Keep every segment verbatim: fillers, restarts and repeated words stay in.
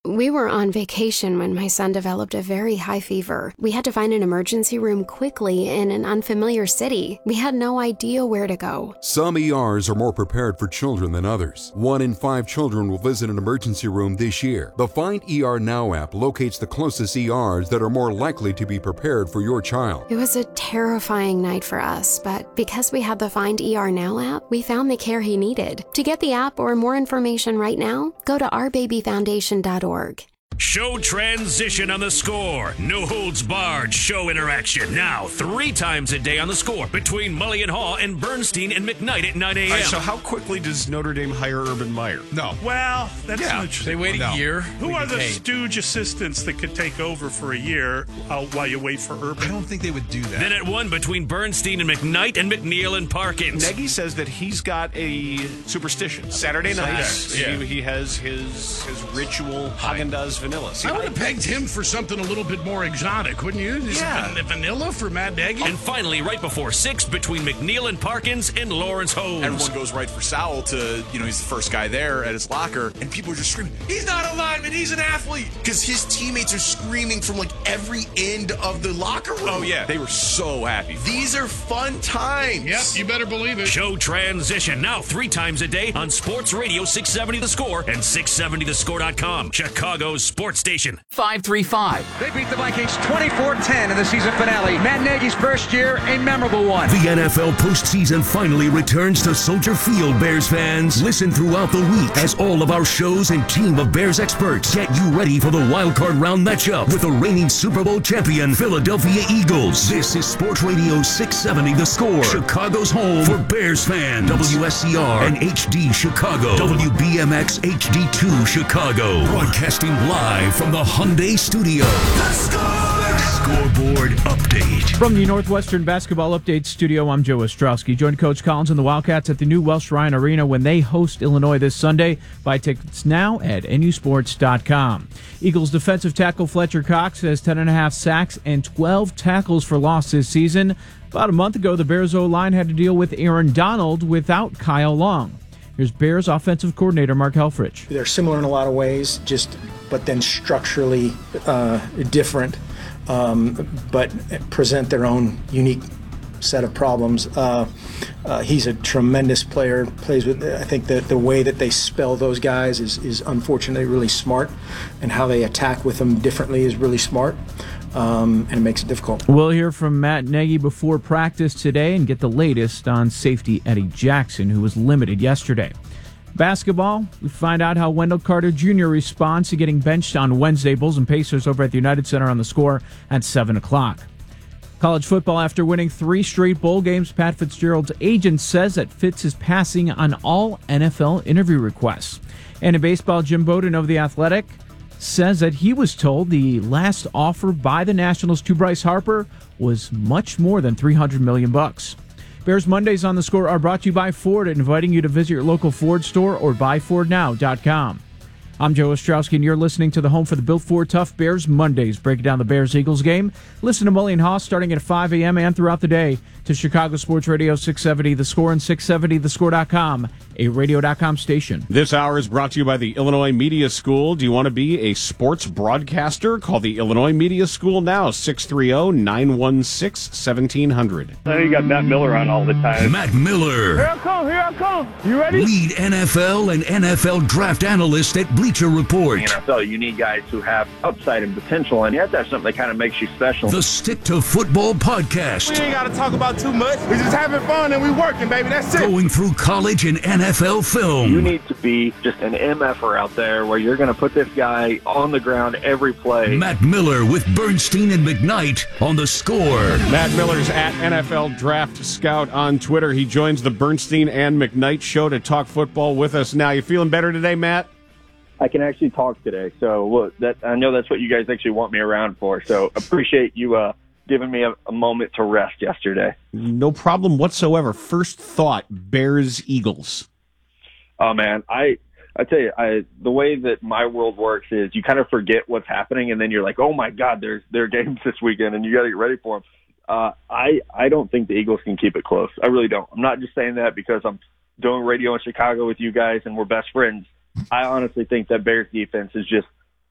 We were on vacation when my son developed a very high fever. We had to find an emergency room quickly in an unfamiliar city. We had no idea where to go. Some E Rs are more prepared for children than others. One in five children will visit an emergency room this year. The Find E R Now app locates the closest E Rs that are more likely to be prepared for your child. It was a terrifying night for us, but because we had the Find E R Now app, we found the care he needed. To get the app or more information right now, go to our baby foundation dot org. Show transition on the Score. No holds barred show interaction. Now, three times a day on the Score between Mully and Haw and Bernstein and McKnight at nine a.m. All right, so how quickly does Notre Dame hire Urban Meyer? No. Well, that's Yeah. not true. They wait a No. year. Who we are get the paid. stooge assistants that could take over for a year uh, while you wait for Urban? I don't think they would do that. Then at one between Bernstein and McKnight and McNeil and Parkins. Nagy says that he's got a superstition. Saturday nights, Yeah. he, he has his his ritual Haagen-Dazs vanilla. See, I would have pegged him for something a little bit more exotic, wouldn't you? Is Yeah. it van- vanilla for Matt Nagy? And finally, right before six, between McNeil and Parkins and Lawrence Holmes. Everyone goes right for Sowell to, you know, he's the first guy there at his locker, and people are just screaming, he's not a lineman, he's an athlete, because his teammates are screaming from, like, every end of the locker room. oh, yeah, they were so happy. These are fun times. Yep, you better believe it. Show transition now three times a day on Sports Radio six seventy The Score and six seventy the score dot com, Chicago's sports station. five three five. They beat the Vikings twenty-four ten in the season finale. Matt Nagy's first year, a memorable one. The N F L postseason finally returns to Soldier Field, Bears fans. Listen throughout the week as all of our shows and team of Bears experts get you ready for the wildcard round matchup with the reigning Super Bowl champion Philadelphia Eagles. This is Sports Radio six seventy The Score, Chicago's home for Bears fans. W S C R and H D Chicago. W B M X H D two Chicago. Broadcasting live from the Hyundai Studio. The Score! Scoreboard update. From the Northwestern Basketball Update Studio, I'm Joe Ostrowski. Join Coach Collins and the Wildcats at the new Welsh Ryan Arena when they host Illinois this Sunday. Buy tickets now at N U sports dot com. Eagles defensive tackle Fletcher Cox has ten and a half sacks and twelve tackles for loss this season. About a month ago, the Bears O-line had to deal with Aaron Donald without Kyle Long. Here's Bears offensive coordinator Mark Helfrich. They're similar in a lot of ways, just but then structurally uh, different, um, but present their own unique set of problems. Uh, uh, he's a tremendous player. Plays with. I think that the way that they spell those guys is is unfortunately really smart, and how they attack with them differently is really smart. Um, and it makes it difficult. We'll hear from Matt Nagy before practice today and get the latest on safety Eddie Jackson, who was limited yesterday. Basketball, we find out how Wendell Carter Junior responds to getting benched on Wednesday. Bulls and Pacers over at the United Center on the Score at seven o'clock. College football, after winning three straight bowl games, Pat Fitzgerald's agent says that Fitz is passing on all N F L interview requests. And in baseball, Jim Bowden of The Athletic says that he was told the last offer by the Nationals to Bryce Harper was much more than three hundred million bucks. Bears Mondays on the Score are brought to you by Ford, inviting you to visit your local Ford store or buy ford now dot com. I'm Joe Ostrowski, and you're listening to the home for the Built Ford Tough Bears Mondays, breaking down the Bears-Eagles game. Listen to Mully and Haw starting at five a.m. and throughout the day to Chicago Sports Radio six seventy The Score and six seventy the score dot com, a radio dot com station. This hour is brought to you by the Illinois Media School. Do you want to be a sports broadcaster? Call the Illinois Media School now, six three zero, nine one six, one seven zero zero. I know you got Matt Miller on all the time. Matt Miller. Here I come, here I come. You ready? Lead N F L and N F L draft analyst at Bleacher Report. In the N F L, you need guys who have upside and potential, and you have to have something that kind of makes you special. The Stick to Football podcast. We ain't got to talk about too much. We just having fun and we working, baby. That's it. Going through college and N F L film. You need to be just an M F-er out there where you're going to put this guy on the ground every play. Matt Miller with Bernstein and McKnight on the Score. Matt Miller's at N F L Draft Scout on Twitter. He joins the Bernstein and McKnight show to talk football with us now. You feeling better today, Matt? I can actually talk today, so look, that I know that's what you guys actually want me around for. So appreciate you uh, giving me a, a moment to rest yesterday. No problem whatsoever. First thought: Bears Eagles. Oh man, I I tell you, I the way that my world works is you kind of forget what's happening, and then you're like, oh my God, there's there are games this weekend, and you got to get ready for them. Uh, I I don't think the Eagles can keep it close. I really don't. I'm not just saying that because I'm doing radio in Chicago with you guys and we're best friends. I honestly think that Bears defense is just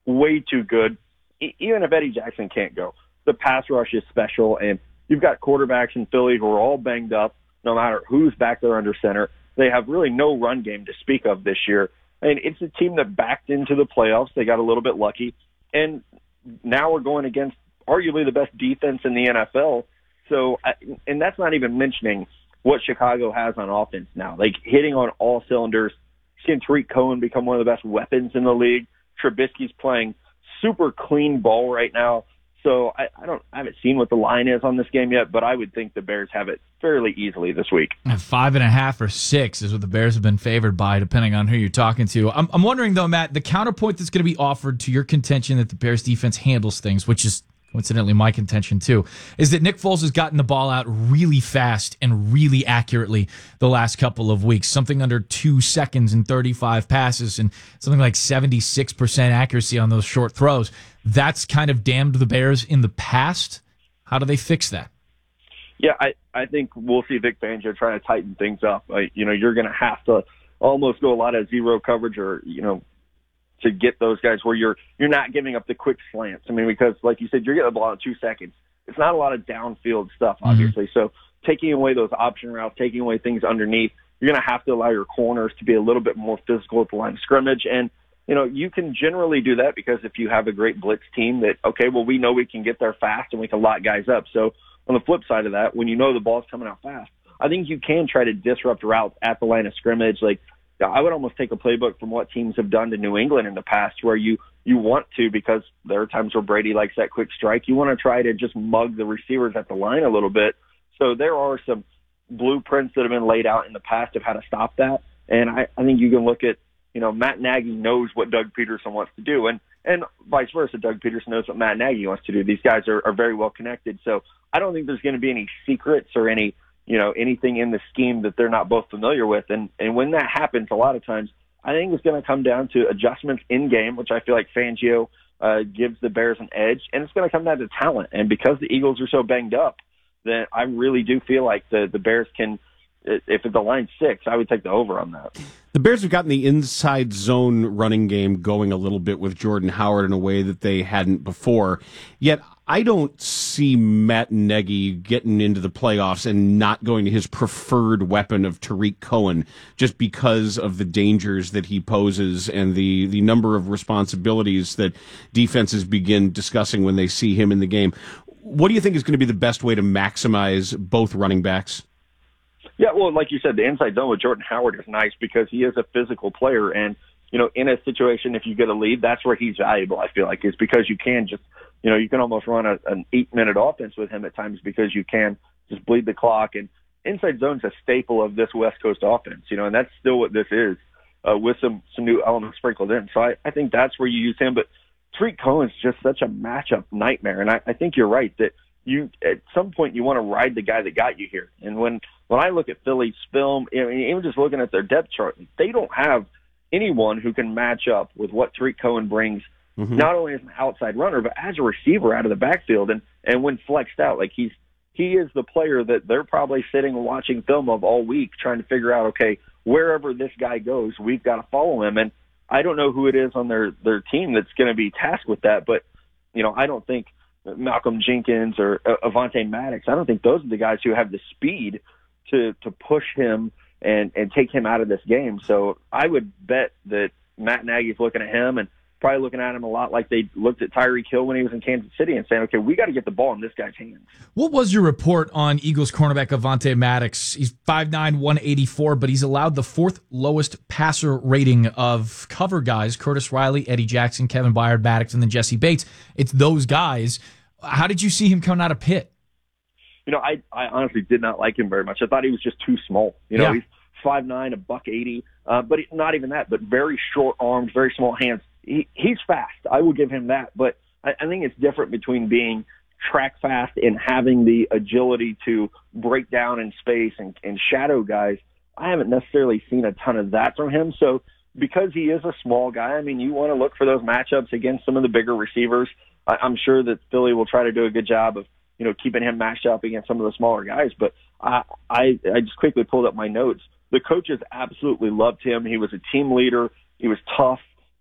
way too good. E- even if Eddie Jackson can't go, the pass rush is special, and you've got quarterbacks in Philly who are all banged up, no matter who's back there under center. They have really no run game to speak of this year. And it's a team that backed into the playoffs. They got a little bit lucky. And now we're going against arguably the best defense in the N F L. So, and that's not even mentioning what Chicago has on offense now. Like, hitting on all cylinders, seeing Tariq Cohen become one of the best weapons in the league. Trubisky's playing super clean ball right now. So I, I don't, I haven't seen what the line is on this game yet, but I would think the Bears have it fairly easily this week. Five and a half or six is what the Bears have been favored by, depending on who you're talking to. I'm, I'm wondering though, Matt, the counterpoint that's going to be offered to your contention that the Bears defense handles things, which is coincidentally my contention too, is that Nick Foles has gotten the ball out really fast and really accurately the last couple of weeks. Something under two seconds and thirty-five passes and something like seventy-six percent accuracy on those short throws. That's kind of damned the Bears in the past. How do they fix that? Yeah, I, I think we'll see Vic Fangio trying to tighten things up. Like, you know, you're going to have to almost go a lot of zero coverage or, you know, to get those guys where you're you're not giving up the quick slants. I mean, because like you said, you're getting the ball in two seconds. It's not a lot of downfield stuff, obviously. Mm-hmm. So taking away those option routes, taking away things underneath, you're going to have to allow your corners to be a little bit more physical at the line of scrimmage. And, you know, you can generally do that because if you have a great blitz team that, okay, well, we know we can get there fast and we can lock guys up. So on the flip side of that, when you know the ball's coming out fast, I think you can try to disrupt routes at the line of scrimmage. Like, I would almost take a playbook from what teams have done to New England in the past where you, you want to, because there are times where Brady likes that quick strike, you want to try to just mug the receivers at the line a little bit. So there are some blueprints that have been laid out in the past of how to stop that. And I, I think you can look at, you know, Matt Nagy knows what Doug Peterson wants to do, and, and vice versa. Doug Peterson knows what Matt Nagy wants to do. These guys are, are very well connected. So I don't think there's going to be any secrets or any, you know, anything in the scheme that they're not both familiar with. And, and when that happens, a lot of times, I think it's going to come down to adjustments in game, which I feel like Fangio uh, gives the Bears an edge. And it's going to come down to talent. And because the Eagles are so banged up, then I really do feel like the, the Bears can, if the line's six, I would take the over on that. The Bears have gotten the inside zone running game going a little bit with Jordan Howard in a way that they hadn't before. Yet I don't see Matt Nagy getting into the playoffs and not going to his preferred weapon of Tariq Cohen just because of the dangers that he poses and the, the number of responsibilities that defenses begin discussing when they see him in the game. What do you think is going to be the best way to maximize both running backs? Yeah, well, like you said, the inside zone with Jordan Howard is nice because he is a physical player. And, you know, in a situation, if you get a lead, that's where he's valuable, I feel like, is because you can just, you know, you can almost run a, an eight-minute offense with him at times because you can just bleed the clock. And inside zone's a staple of this West Coast offense, you know, and that's still what this is uh, with some, some new elements sprinkled in. So I, I think that's where you use him. But Tariq Cohen's just such a matchup nightmare. And I, I think you're right that you at some point you want to ride the guy that got you here. And when when I look at Philly's film, I mean, even just looking at their depth chart, they don't have anyone who can match up with what Tariq Cohen brings, mm-hmm. not only as an outside runner, but as a receiver out of the backfield. And, and when flexed out, like he's he is the player that they're probably sitting and watching film of all week trying to figure out, okay, wherever this guy goes, we've got to follow him. And I don't know who it is on their, their team that's going to be tasked with that, but, you know, I don't think Malcolm Jenkins or uh, Avonte Maddox, I don't think those are the guys who have the speed to, to push him and, and take him out of this game. So I would bet that Matt Nagy's looking at him and probably looking at him a lot like they looked at Tyreek Hill when he was in Kansas City and saying, okay, we got to get the ball in this guy's hands. What was your report on Eagles cornerback Avonte Maddox? He's five nine, one eighty-four, but he's allowed the fourth lowest passer rating of cover guys, Curtis Riley, Eddie Jackson, Kevin Byard, Maddox, and then Jesse Bates. It's those guys. How did you see him coming out of Pitt? You know, I, I honestly did not like him very much. I thought he was just too small. You know, yeah. He's five nine, a buck eighty, uh, but he, not even that, but very short arms, very small hands. He, he's fast. I will give him that. But I, I think it's different between being track fast and having the agility to break down in space and, and shadow guys. I haven't necessarily seen a ton of that from him. So because he is a small guy, I mean, you want to look for those matchups against some of the bigger receivers. I, I'm sure that Philly will try to do a good job of, you know, keeping him matched up against some of the smaller guys. But I, I, I just quickly pulled up my notes. The coaches absolutely loved him. He was a team leader. He was tough.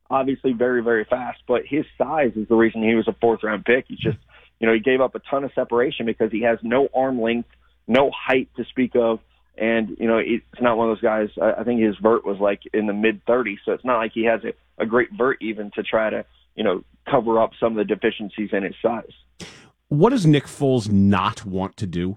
obviously very, very fast, but his size is the reason he was a fourth-round pick. He's just, you know, he gave up a ton of separation because he has no arm length, no height to speak of, and, you know, it's not one of those guys. I think his vert was like in the mid-thirties, so it's not like he has a, a great vert even to try to, you know, cover up some of the deficiencies in his size. What does Nick Foles not want to do?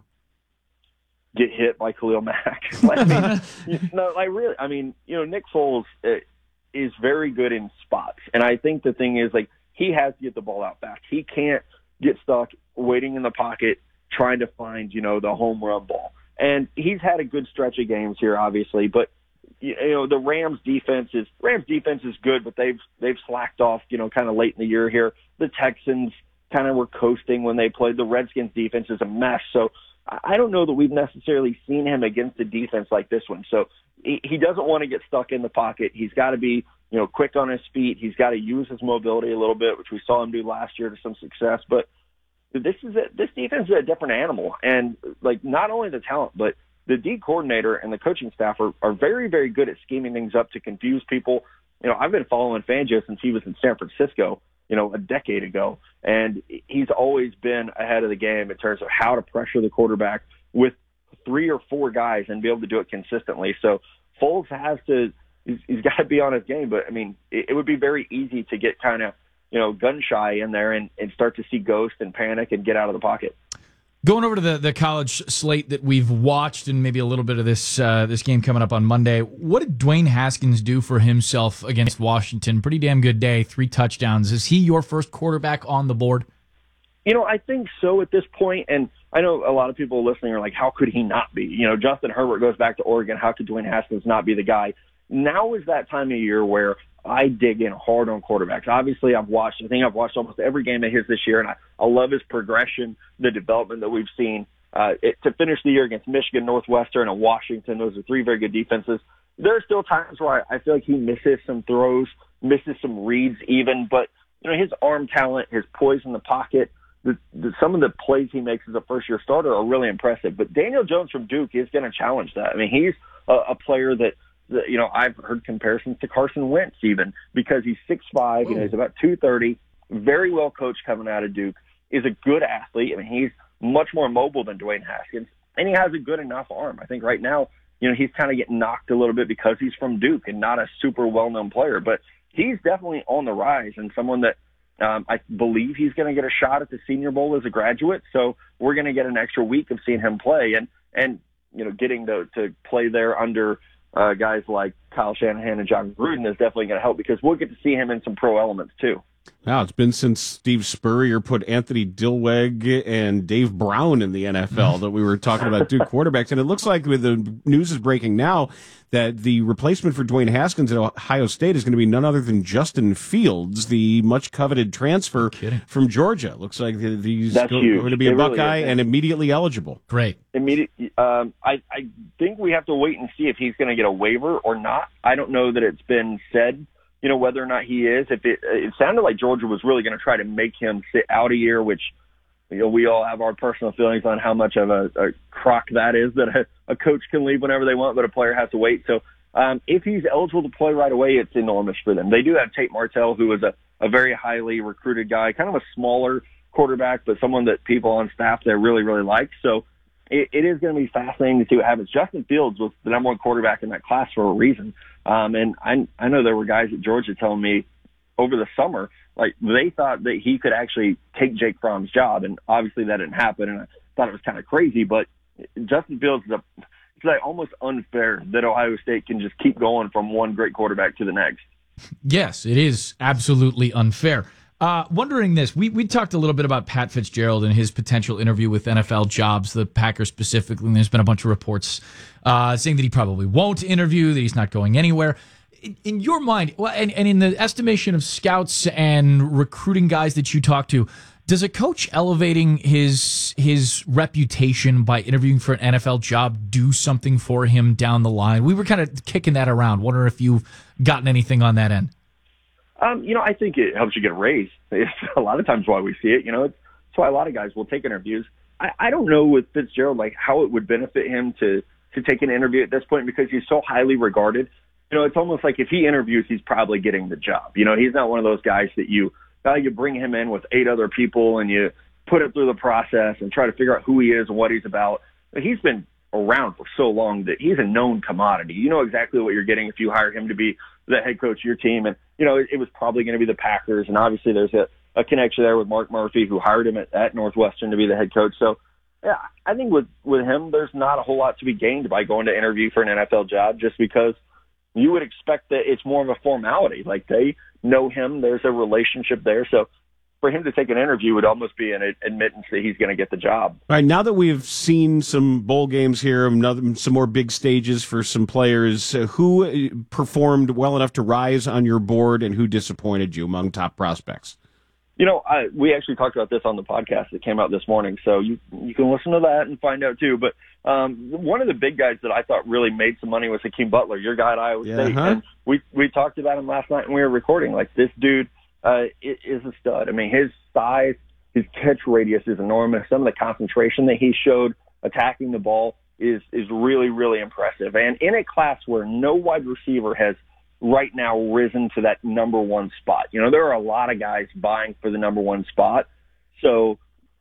Get hit by Khalil Mack. like, I mean, no, like really, I mean, you know, Nick Foles uh, is very good in spots, and I think the thing is, like, he has to get the ball out back. He can't get stuck waiting in the pocket trying to find, you know, the home run ball. And he's had a good stretch of games here, obviously, but you know the Rams defense is Rams defense is good, but they've they've slacked off, you know, kind of late in the year here. The Texans kind of were coasting when they played. The Redskins defense is a mess, so I don't know that we've necessarily seen him against a defense like this one. So he, he doesn't want to get stuck in the pocket. He's got to be, you know, quick on his feet. He's got to use his mobility a little bit, which we saw him do last year to some success. But this is a, this defense is a different animal, and like not only the talent, but the D coordinator and the coaching staff are, are very, very good at scheming things up to confuse people. You know, I've been following Fangio since he was in San Francisco, you know, a decade ago, and he's always been ahead of the game in terms of how to pressure the quarterback with three or four guys and be able to do it consistently. So Foles has to, he's, he's got to be on his game, but I mean, it, it would be very easy to get kind of, you know, gun shy in there and, and start to see ghost and panic and get out of the pocket. Going over to the, the college slate that we've watched and maybe a little bit of this uh, this game coming up on Monday, what did Dwayne Haskins do for himself against Washington? Pretty damn good day, three touchdowns. Is he your first quarterback on the board? You know, I think so at this point, and I know a lot of people listening are like, how could he not be? You know, Justin Herbert goes back to Oregon. How could Dwayne Haskins not be the guy? Now is that time of year where I dig in hard on quarterbacks. Obviously, I've watched, I think I've watched almost every game of his this year, and I, I love his progression, the development that we've seen. Uh, it, to finish the year against Michigan, Northwestern, and Washington, those are three very good defenses. There are still times where I, I feel like he misses some throws, misses some reads even, but you know his arm talent, his poise in the pocket, the, the, some of the plays he makes as a first-year starter are really impressive. But Daniel Jones from Duke is going to challenge that. I mean, he's a, a player that, you know, I've heard comparisons to Carson Wentz even because he's six five, you know, he's about two thirty, very well coached coming out of Duke, is a good athlete. I mean, he's much more mobile than Dwayne Haskins, and he has a good enough arm. I think right now, you know, he's kind of getting knocked a little bit because he's from Duke and not a super well-known player, but he's definitely on the rise and someone that um, I believe he's going to get a shot at the Senior Bowl as a graduate, so we're going to get an extra week of seeing him play and, and you know, getting to, to play there under – Uh, guys like Kyle Shanahan and John Gruden is definitely going to help because we'll get to see him in some pro elements too. Now, it's been since Steve Spurrier put Anthony Dilweg and Dave Brown in the N F L that we were talking about Duke quarterbacks. And it looks like with the news is breaking now that the replacement for Dwayne Haskins at Ohio State is going to be none other than Justin Fields, the much coveted transfer from Georgia. Looks like he's That's go, huge. going to be it a Buckeye really and immediately eligible. Great. Immediate. Um, I, I think we have to wait and see if he's going to get a waiver or not. I don't know that it's been said, you know, whether or not he is. If it, it sounded like Georgia was really going to try to make him sit out a year, which, you know, we all have our personal feelings on how much of a, a crock that is, that a, a coach can leave whenever they want, but a player has to wait. So um, if he's eligible to play right away, it's enormous for them. They do have Tate Martell, who is a, a very highly recruited guy, kind of a smaller quarterback, but someone that people on staff there really, really like. So it, it is going to be fascinating to see what happens. Justin Fields was the number one quarterback in that class for a reason. Um, and I, I know there were guys at Georgia telling me over the summer, like they thought that he could actually take Jake Fromm's job. And obviously that didn't happen. And I thought it was kind of crazy, but Justin Fields is a, it's like almost unfair that Ohio State can just keep going from one great quarterback to the next. Yes, it is absolutely unfair. Uh, wondering this, we we talked a little bit about Pat Fitzgerald and his potential interview with N F L jobs, the Packers specifically, and there's been a bunch of reports uh, saying that he probably won't interview, that he's not going anywhere. In, in your mind, well, and, and in the estimation of scouts and recruiting guys that you talk to, does a coach elevating his his reputation by interviewing for an N F L job do something for him down the line? We were kind of kicking that around. Wonder if you've gotten anything on that end. Um, you know, I think it helps you get a raise. It's a lot of times why we see it. You know, it's, it's why a lot of guys will take interviews. I, I don't know with Fitzgerald, like how it would benefit him to, to take an interview at this point because he's so highly regarded. you know, it's almost like if he interviews, he's probably getting the job. You know, he's not one of those guys that you, uh, you bring him in with eight other people and you put him through the process and try to figure out who he is and what he's about. But he's been around for so long that he's a known commodity. You know exactly what you're getting if you hire him to be the head coach of your team. And, you know, it, it was probably going to be the Packers. And obviously there's a, a connection there with Mark Murphy, who hired him at, at Northwestern to be the head coach. So, yeah, I think with, with him, there's not a whole lot to be gained by going to interview for an N F L job, just because you would expect that it's more of a formality. Like, they know him. There's a relationship there. So for him to take an interview would almost be an admittance that he's going to get the job. All right, now that we've seen some bowl games here, another, some more big stages for some players, uh, who performed well enough to rise on your board and who disappointed you among top prospects? You know, I, we actually talked about this on the podcast that came out this morning, so you you can listen to that and find out too. But um, one of the big guys that I thought really made some money was Hakeem Butler, your guy at Iowa Yeah, State. huh? And we we talked about him last night when we were recording. Like, this dude uh, is a stud. I mean, his size, his catch radius is enormous. Some of the concentration that he showed attacking the ball is is really, really impressive. And in a class where no wide receiver has right now risen to that number one spot. You know, there are a lot of guys vying for the number one spot. So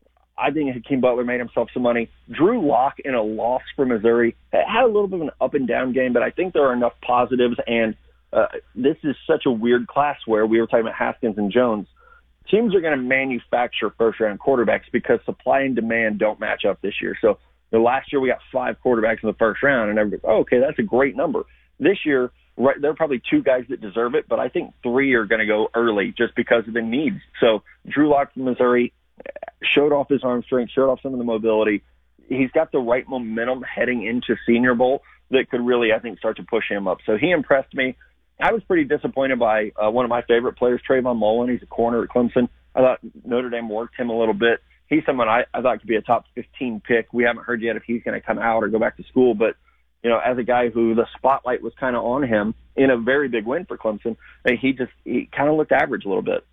I think Hakeem Butler made himself some money. Drew Lock, in a loss for Missouri, had a little bit of an up and down game, but I think there are enough positives. And uh, this is such a weird class where we were talking about Haskins and Jones. Teams are going to manufacture first round quarterbacks because supply and demand don't match up this year. So the last year we got five quarterbacks in the first round, and everybody's, oh, okay, that's a great number. This year, right, there are probably two guys that deserve it, but I think three are going to go early just because of the needs. So Drew Lock from Missouri showed off his arm strength, showed off some of the mobility. He's got the right momentum heading into Senior Bowl that could really, I think, start to push him up. So he impressed me. I was pretty disappointed by uh, one of my favorite players, Trayvon Mullen. He's a corner at Clemson. I thought Notre Dame worked him a little bit. He's someone I, I thought could be a top fifteen pick. We haven't heard yet if he's going to come out or go back to school, but you know, as a guy who the spotlight was kind of on him in a very big win for Clemson, he just he kind of looked average a little bit.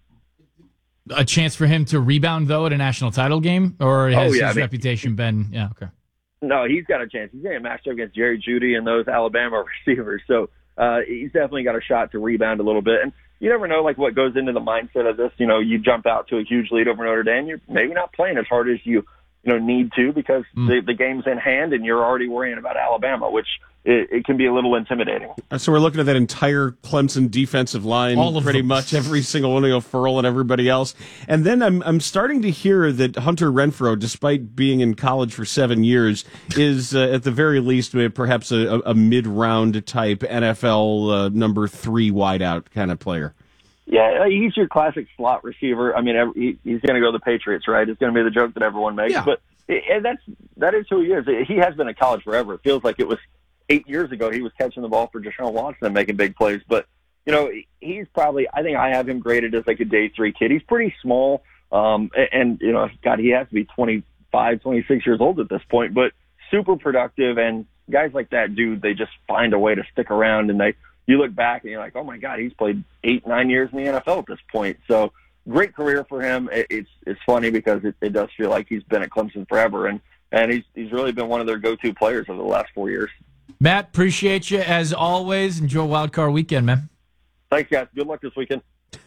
A chance for him to rebound, though, at a national title game? Or has Oh, yeah, his I mean- reputation been... Yeah, okay. No, he's got a chance. He's going to match up against Jerry Jeudy and those Alabama receivers. So uh, he's definitely got a shot to rebound a little bit. And you never know, like, what goes into the mindset of this. You know, you jump out to a huge lead over Notre Dame, you're maybe not playing as hard as you, you know, need to because Mm. the, the game's in hand and you're already worrying about Alabama, which it, it can be a little intimidating. Uh, So we're looking at that entire Clemson defensive line, All of pretty them. much every single one of you, Furl and everybody else. And then I'm I'm starting to hear that Hunter Renfrow, despite being in college for seven years, is uh, at the very least uh, perhaps a, a mid-round type N F L uh, number three wideout kind of player. Yeah, he's your classic slot receiver. I mean, every, he, he's going to go to the Patriots, right? It's going to be the joke that everyone makes. Yeah. But it, and that's that is who he is. He has been in college forever. It feels like it was eight years ago he was catching the ball for Deshaun Watson and making big plays. But, you know, he's probably, I think I have him graded as like a day three kid. He's pretty small. Um, and, and, you know, God, he has to be twenty-five, twenty-six years old at this point, but super productive. And guys like that, dude, they just find a way to stick around. And they, you look back and you're like, oh my God, he's played eight, nine years in the N F L at this point. So great career for him. It, it's, it's funny because it, it does feel like he's been at Clemson forever. And, and he's, he's really been one of their go-to players over the last four years. Matt, appreciate you as always. Enjoy Wild Card Weekend, man. Thanks, guys. Good luck this weekend.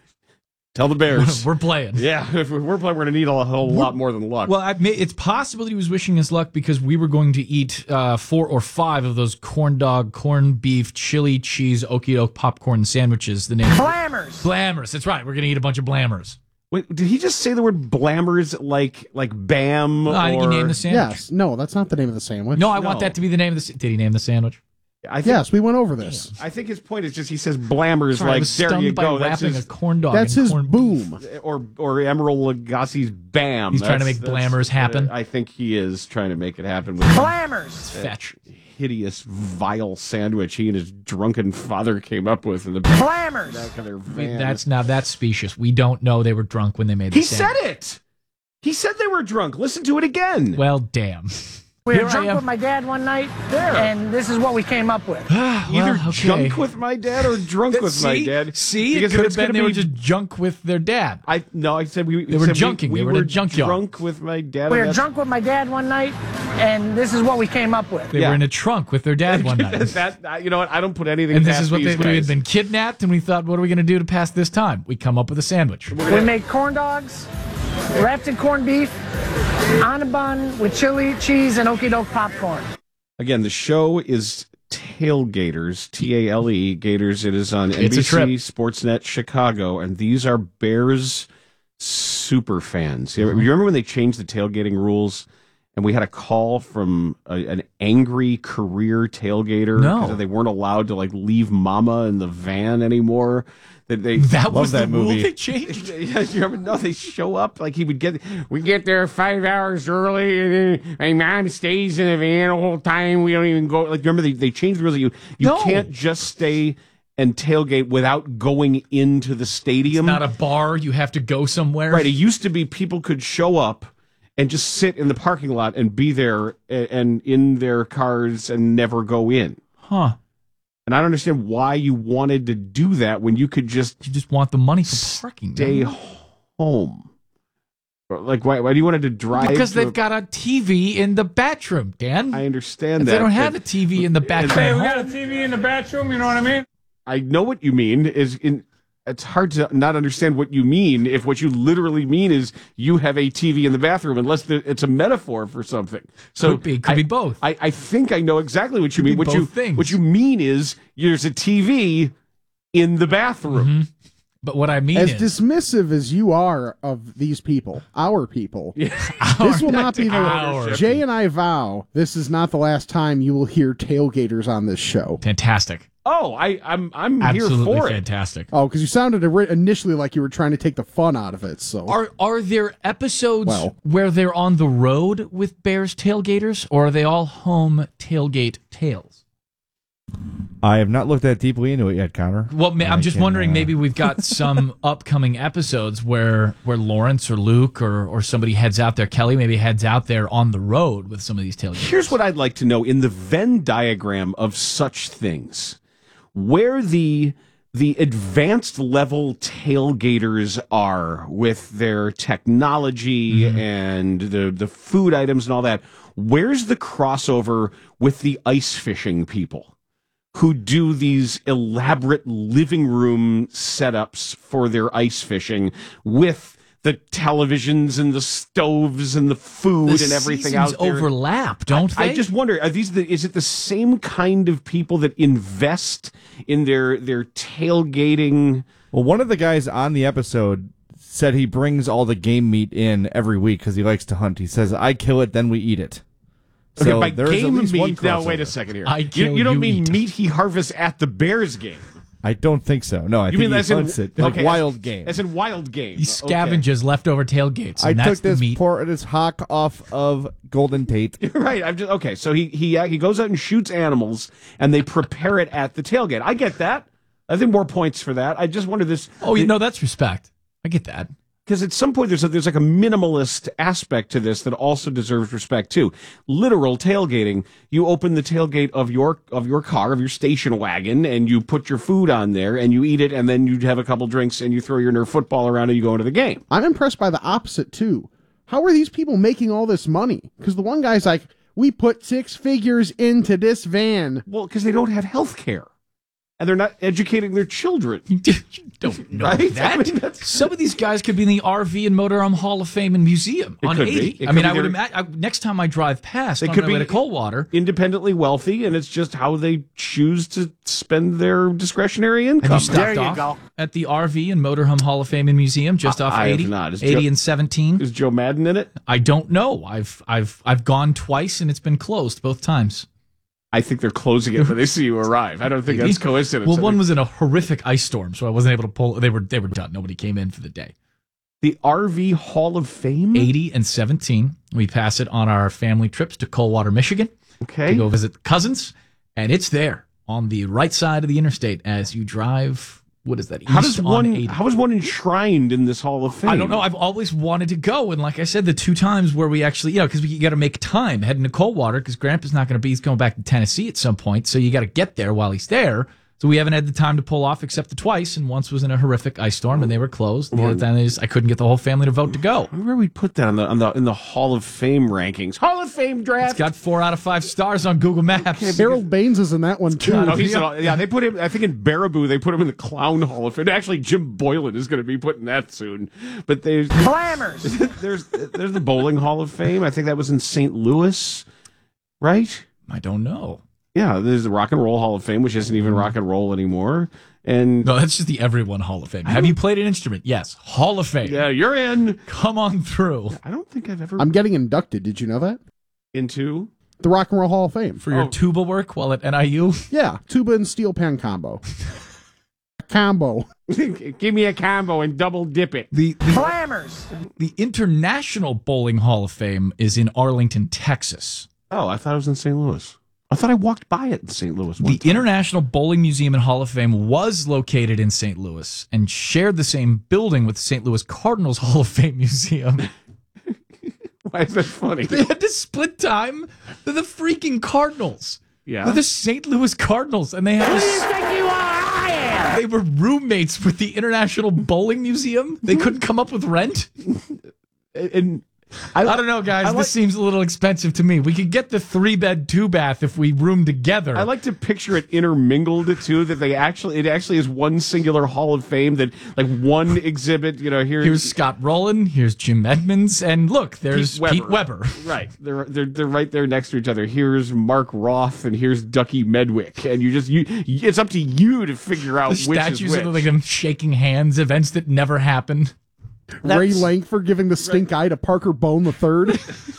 Tell the Bears. We're playing. Yeah, if we're playing, we're going to need a whole lot more than luck. Well, I may, it's possible that he was wishing us luck because we were going to eat uh, four or five of those corn dog, corned beef, chili cheese, okie doke popcorn sandwiches. The name Blammers. Blammers. That's right. We're going to eat a bunch of Blammers. Wait, did he just say the word blammers like like Bam? No, I think he or... named the sandwich. Yes. No, that's not the name of the sandwich. No, I want that to be the name of the. sa- Did he name the sandwich? I think, Yes, we went over this. I think his point is just he says blammers Sorry, I like was there stunned you by go. That's wrapping his, a corn dog. That's in his corn boom. or or Emerald Lagasse's Bam. He's trying to That's- make that's- blammers happen. I think he is trying to make it happen with Blammers. Fetch. hideous, vile sandwich he and his drunken father came up with in the Blammers. back of their I van. mean, that's now that's specious. We don't know they were drunk when they made the he said sandwich. it. He said they were drunk. Listen to it again. Well, damn. We Here were I drunk am. with my dad one night, and this is what we came up with. Either Well, okay. junk with my dad or drunk with my See? dad. See, Because it could if have it's been they gonna were be- just junk with their dad. I no, I said we They were said junking. We, They we were in were a junkyard. drunk with my dad. We and were that's- drunk with my dad one night, and this is what we came up with. They Yeah. were in a trunk with their dad one night. that, you know what? I don't put anything And this past is what these they, we had guys. been kidnapped, and we thought, what are we going to do to pass this time? We come up with a sandwich. We make corn dogs, wrapped in corned beef, on a bun with chili, cheese, and okie doke popcorn. Again, the show is Tailgaters, T A L E, Gators. It is on It's a N B C, trip. Sportsnet, Chicago, and these are Bears super fans. You remember when they changed the tailgating rules, and we had a call from a, an angry career tailgater No. because they weren't allowed to like leave Mama in the van anymore. That they That love was that the rule movie. they changed? Yeah, you remember? No, they show up like he would get. We get there five hours early, and then my mom stays in the van the whole time. We don't even go. Like remember, they, they changed the rules. That you you No. can't just stay and tailgate without going into the stadium. It's not a bar. You have to go somewhere. Right. It used to be people could show up and just sit in the parking lot and be there a- and in their cars and never go in. Huh. And I don't understand why you wanted to do that when you could just You just want the money for parking. stay don't you? home. Or, Like, why, why do you want to drive? Because to they've a- got a T V in the bathroom, Dan. I understand If that. they don't have a but T V in the bathroom. Hey, at we home, got a T V in the bathroom, you know what I mean? I know what you mean. Is in. It's hard to not understand what you mean if what you literally mean is you have a T V in the bathroom, unless the, it's a metaphor for something. So Could be- could I, be both. I, I think I know exactly what you Could be mean. What both you things. what you mean is there's a T V in the bathroom. Mm-hmm. But what I mean As is, dismissive as you are of these people, our people, this will not be Our the. Jay and I vow this is not the last time you will hear tailgaters on this show. fantastic. Oh, I, I'm I'm Absolutely here for it. fantastic. Oh, because you sounded ori- initially like you were trying to take the fun out of it. So Are are there episodes Well. where they're on the road with Bears tailgaters, or are they all home tailgate tales? I have not looked that deeply into it yet, Connor. Well, ma- I'm I just can, wondering. uh, Maybe we've got some upcoming episodes where where Lawrence or Luke or or somebody heads out there. Kelly maybe heads out there on the road with some of these tailgaters. Here's what I'd like to know in the Venn diagram of such things, where the the advanced level tailgaters are with their technology Mm-hmm. and the the food items and all that. Where's the crossover with the ice fishing people who do these elaborate living room setups for their ice fishing with the televisions and the stoves and the food The and everything seasons out there? overlap, don't I, they? I just wonder: are these the? Is it the same kind of people that invest in their their tailgating? Well, one of the guys on the episode said he brings all the game meat in every week because he likes to hunt. He says, "I kill it, then we eat it." Okay, So by there's at game least one meat. Now, wait a crossover. second here. I you, kill, you don't you mean eat. meat he harvests at the Bears game? I don't think so. No, I You think mean he as in hunts it like okay, wild as, game. As in wild game. He scavenges leftover tailgates. I And took that's this the meat. por- this hawk off of Golden Tate. Okay. Right. I'm just okay. So he he uh, he goes out and shoots animals, and they prepare it at the tailgate. I get that. I think more points for that. I just wonder this. Oh, you know, that's respect. I get that. Because at some point there's a, there's like a minimalist aspect to this that also deserves respect too. Literal tailgating. You open the tailgate of your of your car, of your station wagon, and you put your food on there and you eat it, and then you have a couple drinks and you throw your Nerf football around and you go into the game. I'm impressed by the opposite too. How are these people making all this money? Because the one guy's like, we put six figures into this van. Well, because they don't have health care. And they're not educating their children. You don't know Right? that. I mean, that's- Some of these guys could be in the R V and Motorhome Hall of Fame and Museum It on could be. eighty. It I could mean, be I would their- imagine next time I drive past They on could my way be to Coldwater, independently wealthy, and it's just how they choose to spend their discretionary income. have you stopped off at the R V and Motorhome Hall of Fame and Museum just off I have eighty? not. Is eighty Joe- and seventeen. Is Joe Madden in it? I don't know. I've I've I've gone twice and it's been closed both times. I think they're closing it when they see you arrive. I don't think that's coincidence. Well, I one think- was in a horrific ice storm, so I wasn't able to pull. They were they were done. Nobody came in for the day. The R V Hall of Fame? eighty and seventeen. We pass it on our family trips to Coldwater, Michigan. Okay. To go visit cousins, and it's there on the right side of the interstate as you drive. What is that? East How does on one? eighty. How is one enshrined in this Hall of Fame? I don't know. I've always wanted to go, and like I said, the two times where we actually, you know, because we got to make time heading to Coldwater because Grandpa's not going to be. He's going back to Tennessee at some point, so you got to get there while he's there. So we haven't had the time to pull off except the twice, and once was in a horrific ice storm, and they were closed. The other time, they just, I couldn't get the whole family to vote to go. Where we put that on the, on the in the Hall of Fame rankings? Hall of Fame draft. It's got four out of five stars on Google Maps. Okay, Harold Baines is in that one too. Oh, he's in, yeah, they put him. I think in Baraboo they put him in the Clown Hall of Fame. Actually, Jim Boylan is going to be putting that soon. But there's Glamours. there's there's the Bowling Hall of Fame. I think that was in Saint Louis, right? I don't know. Yeah, there's the Rock and Roll Hall of Fame, which isn't even rock and roll anymore. And no, that's just the Everyone Hall of Fame. Have you played an instrument? Yes. Hall of Fame. Yeah, you're in. Come on through. I don't think I've ever. I'm getting inducted. Did you know that? Into the Rock and Roll Hall of Fame for your oh. tuba work while at N I U. Yeah, tuba and steel pan combo. Combo. Give me a combo and double dip it. The, the Glamours. The International Bowling Hall of Fame is in Arlington, Texas. Oh, I thought it was in Saint Louis. I thought I walked by it in Saint Louis. The time. International Bowling Museum and Hall of Fame was located in Saint Louis and shared the same building with the Saint Louis Cardinals Hall of Fame Museum. Why is that funny? They had to split time. They're the freaking Cardinals. Yeah. They're the Saint Louis Cardinals, and they had Who to... do you think you are? I am. They were roommates with the International Bowling Museum. They couldn't come up with rent. And I, I don't know, guys. like, this seems a little expensive to me. We could get the three-bed, two-bath if we room together. I like to picture it intermingled, too, that they actually, it actually is one singular Hall of Fame, that, like, one exhibit, you know, here, here's Scott Rowland, here's Jim Edmonds, and look, there's Pete Weber. Pete Weber. Right. They're, they're, they're right there next to each other. Here's Mark Roth, and here's Ducky Medwick. And you just, you, it's up to you to figure out the which statues is which. of like them shaking hands, events that never happened. That's, Ray Lankford giving the stink right. eye to Parker Bone the third.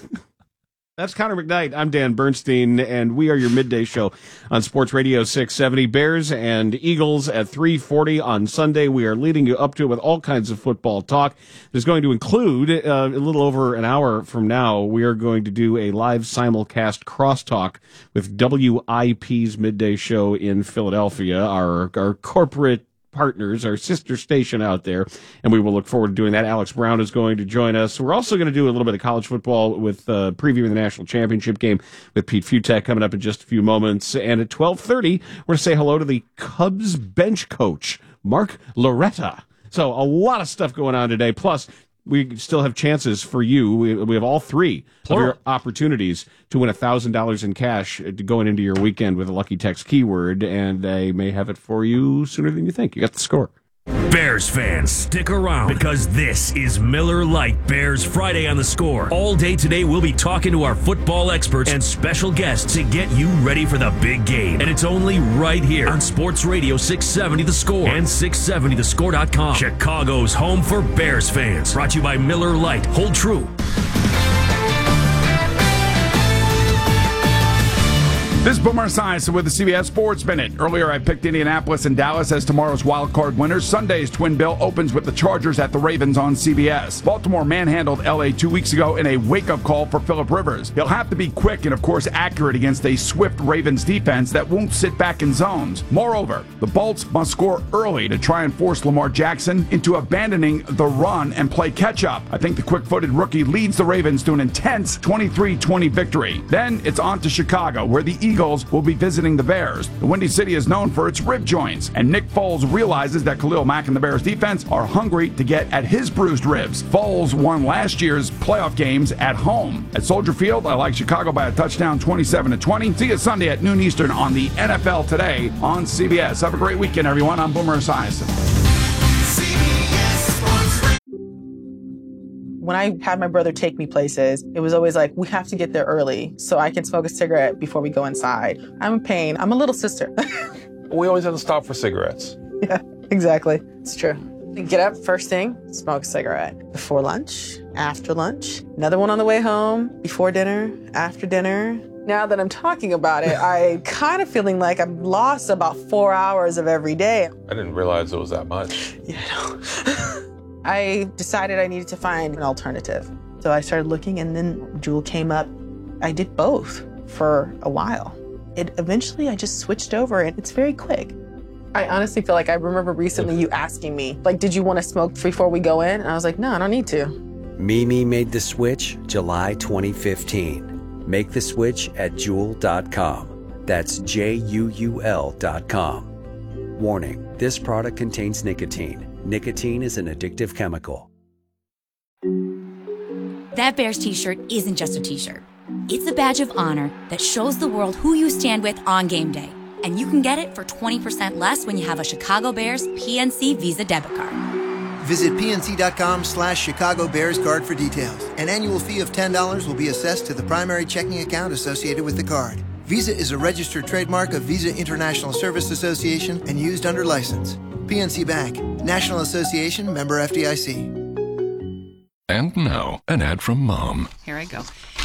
That's Connor McKnight. I'm Dan Bernstein, and we are your midday show on Sports Radio six seventy. Bears and Eagles at three forty on Sunday. We are leading you up to it with all kinds of football talk. There's going to include, uh, a little over an hour from now, we are going to do a live simulcast crosstalk with W I P's midday show in Philadelphia, our, our corporate partners, our sister station out there, and we will look forward to doing that. Alex Brown is going to join us. We're also going to do a little bit of college football with uh, previewing the national championship game with Pete Futek coming up in just a few moments. And at twelve thirty, we're going to say hello to the Cubs bench coach, Mark Loretta. So a lot of stuff going on today. Plus, we still have chances for you. We, we have all three Plural. of your opportunities to win one thousand dollars in cash going into your weekend with a Lucky Text keyword, and I may have it for you sooner than you think. You got the score. Bears fans, stick around because this is Miller Lite Bears Friday on the Score. All day today, we'll be talking to our football experts and special guests to get you ready for the big game. And it's only right here on Sports Radio six seventy The Score and six seventy the score dot com. Chicago's home for Bears fans. Brought to you by Miller Lite. Hold true. This is Boomer Esiason with the C B S Sports Minute. Earlier, I picked Indianapolis and Dallas as tomorrow's wild card winners. Sunday's Twin Bill opens with the Chargers at the Ravens on C B S. Baltimore manhandled L A two weeks ago in a wake-up call for Phillip Rivers. He'll have to be quick and, of course, accurate against a swift Ravens defense that won't sit back in zones. Moreover, the Bolts must score early to try and force Lamar Jackson into abandoning the run and play catch-up. I think the quick-footed rookie leads the Ravens to an intense twenty-three twenty victory. Then it's on to Chicago, where the Eagles Eagles will be visiting the Bears. The Windy City is known for its rib joints, and Nick Foles realizes that Khalil Mack and the Bears defense are hungry to get at his bruised ribs. Foles won last year's playoff games at home. At Soldier Field, I like Chicago by a touchdown, twenty-seven to twenty. See you Sunday at noon Eastern on the N F L Today on C B S. Have a great weekend, everyone. I'm Boomer Esiason. When I had my brother take me places, it was always like, we have to get there early so I can smoke a cigarette before we go inside. I'm in pain. I'm a little sister. We always have to stop for cigarettes. Yeah, exactly. It's true. Get up first thing, smoke a cigarette. Before lunch, after lunch, another one on the way home, before dinner, after dinner. Now that I'm talking about it, I kind of feeling like I've lost about four hours of every day. I didn't realize it was that much. Yeah, I know. I decided I needed to find an alternative. So I started looking, and then Juul came up. I did both for a while. It eventually, I just switched over, and it's very quick. I honestly feel like I remember recently you asking me, like, did you want to smoke before we go in? And I was like, no, I don't need to. Mimi made the switch July twenty fifteen. Make the switch at Juul dot com. That's J U U L dot com. Warning, this product contains nicotine. Nicotine is an addictive chemical. That Bears t-shirt isn't just a t-shirt. It's a badge of honor that shows the world who you stand with on game day. And you can get it for twenty percent less when you have a Chicago Bears P N C Visa debit card. Visit pnc.com slash Chicago Bears card for details. An annual fee of ten dollars will be assessed to the primary checking account associated with the card. Visa is a registered trademark of Visa International Service Association and used under license. P N C Bank, National Association, member F D I C. And now, an ad from Mom. Here I go.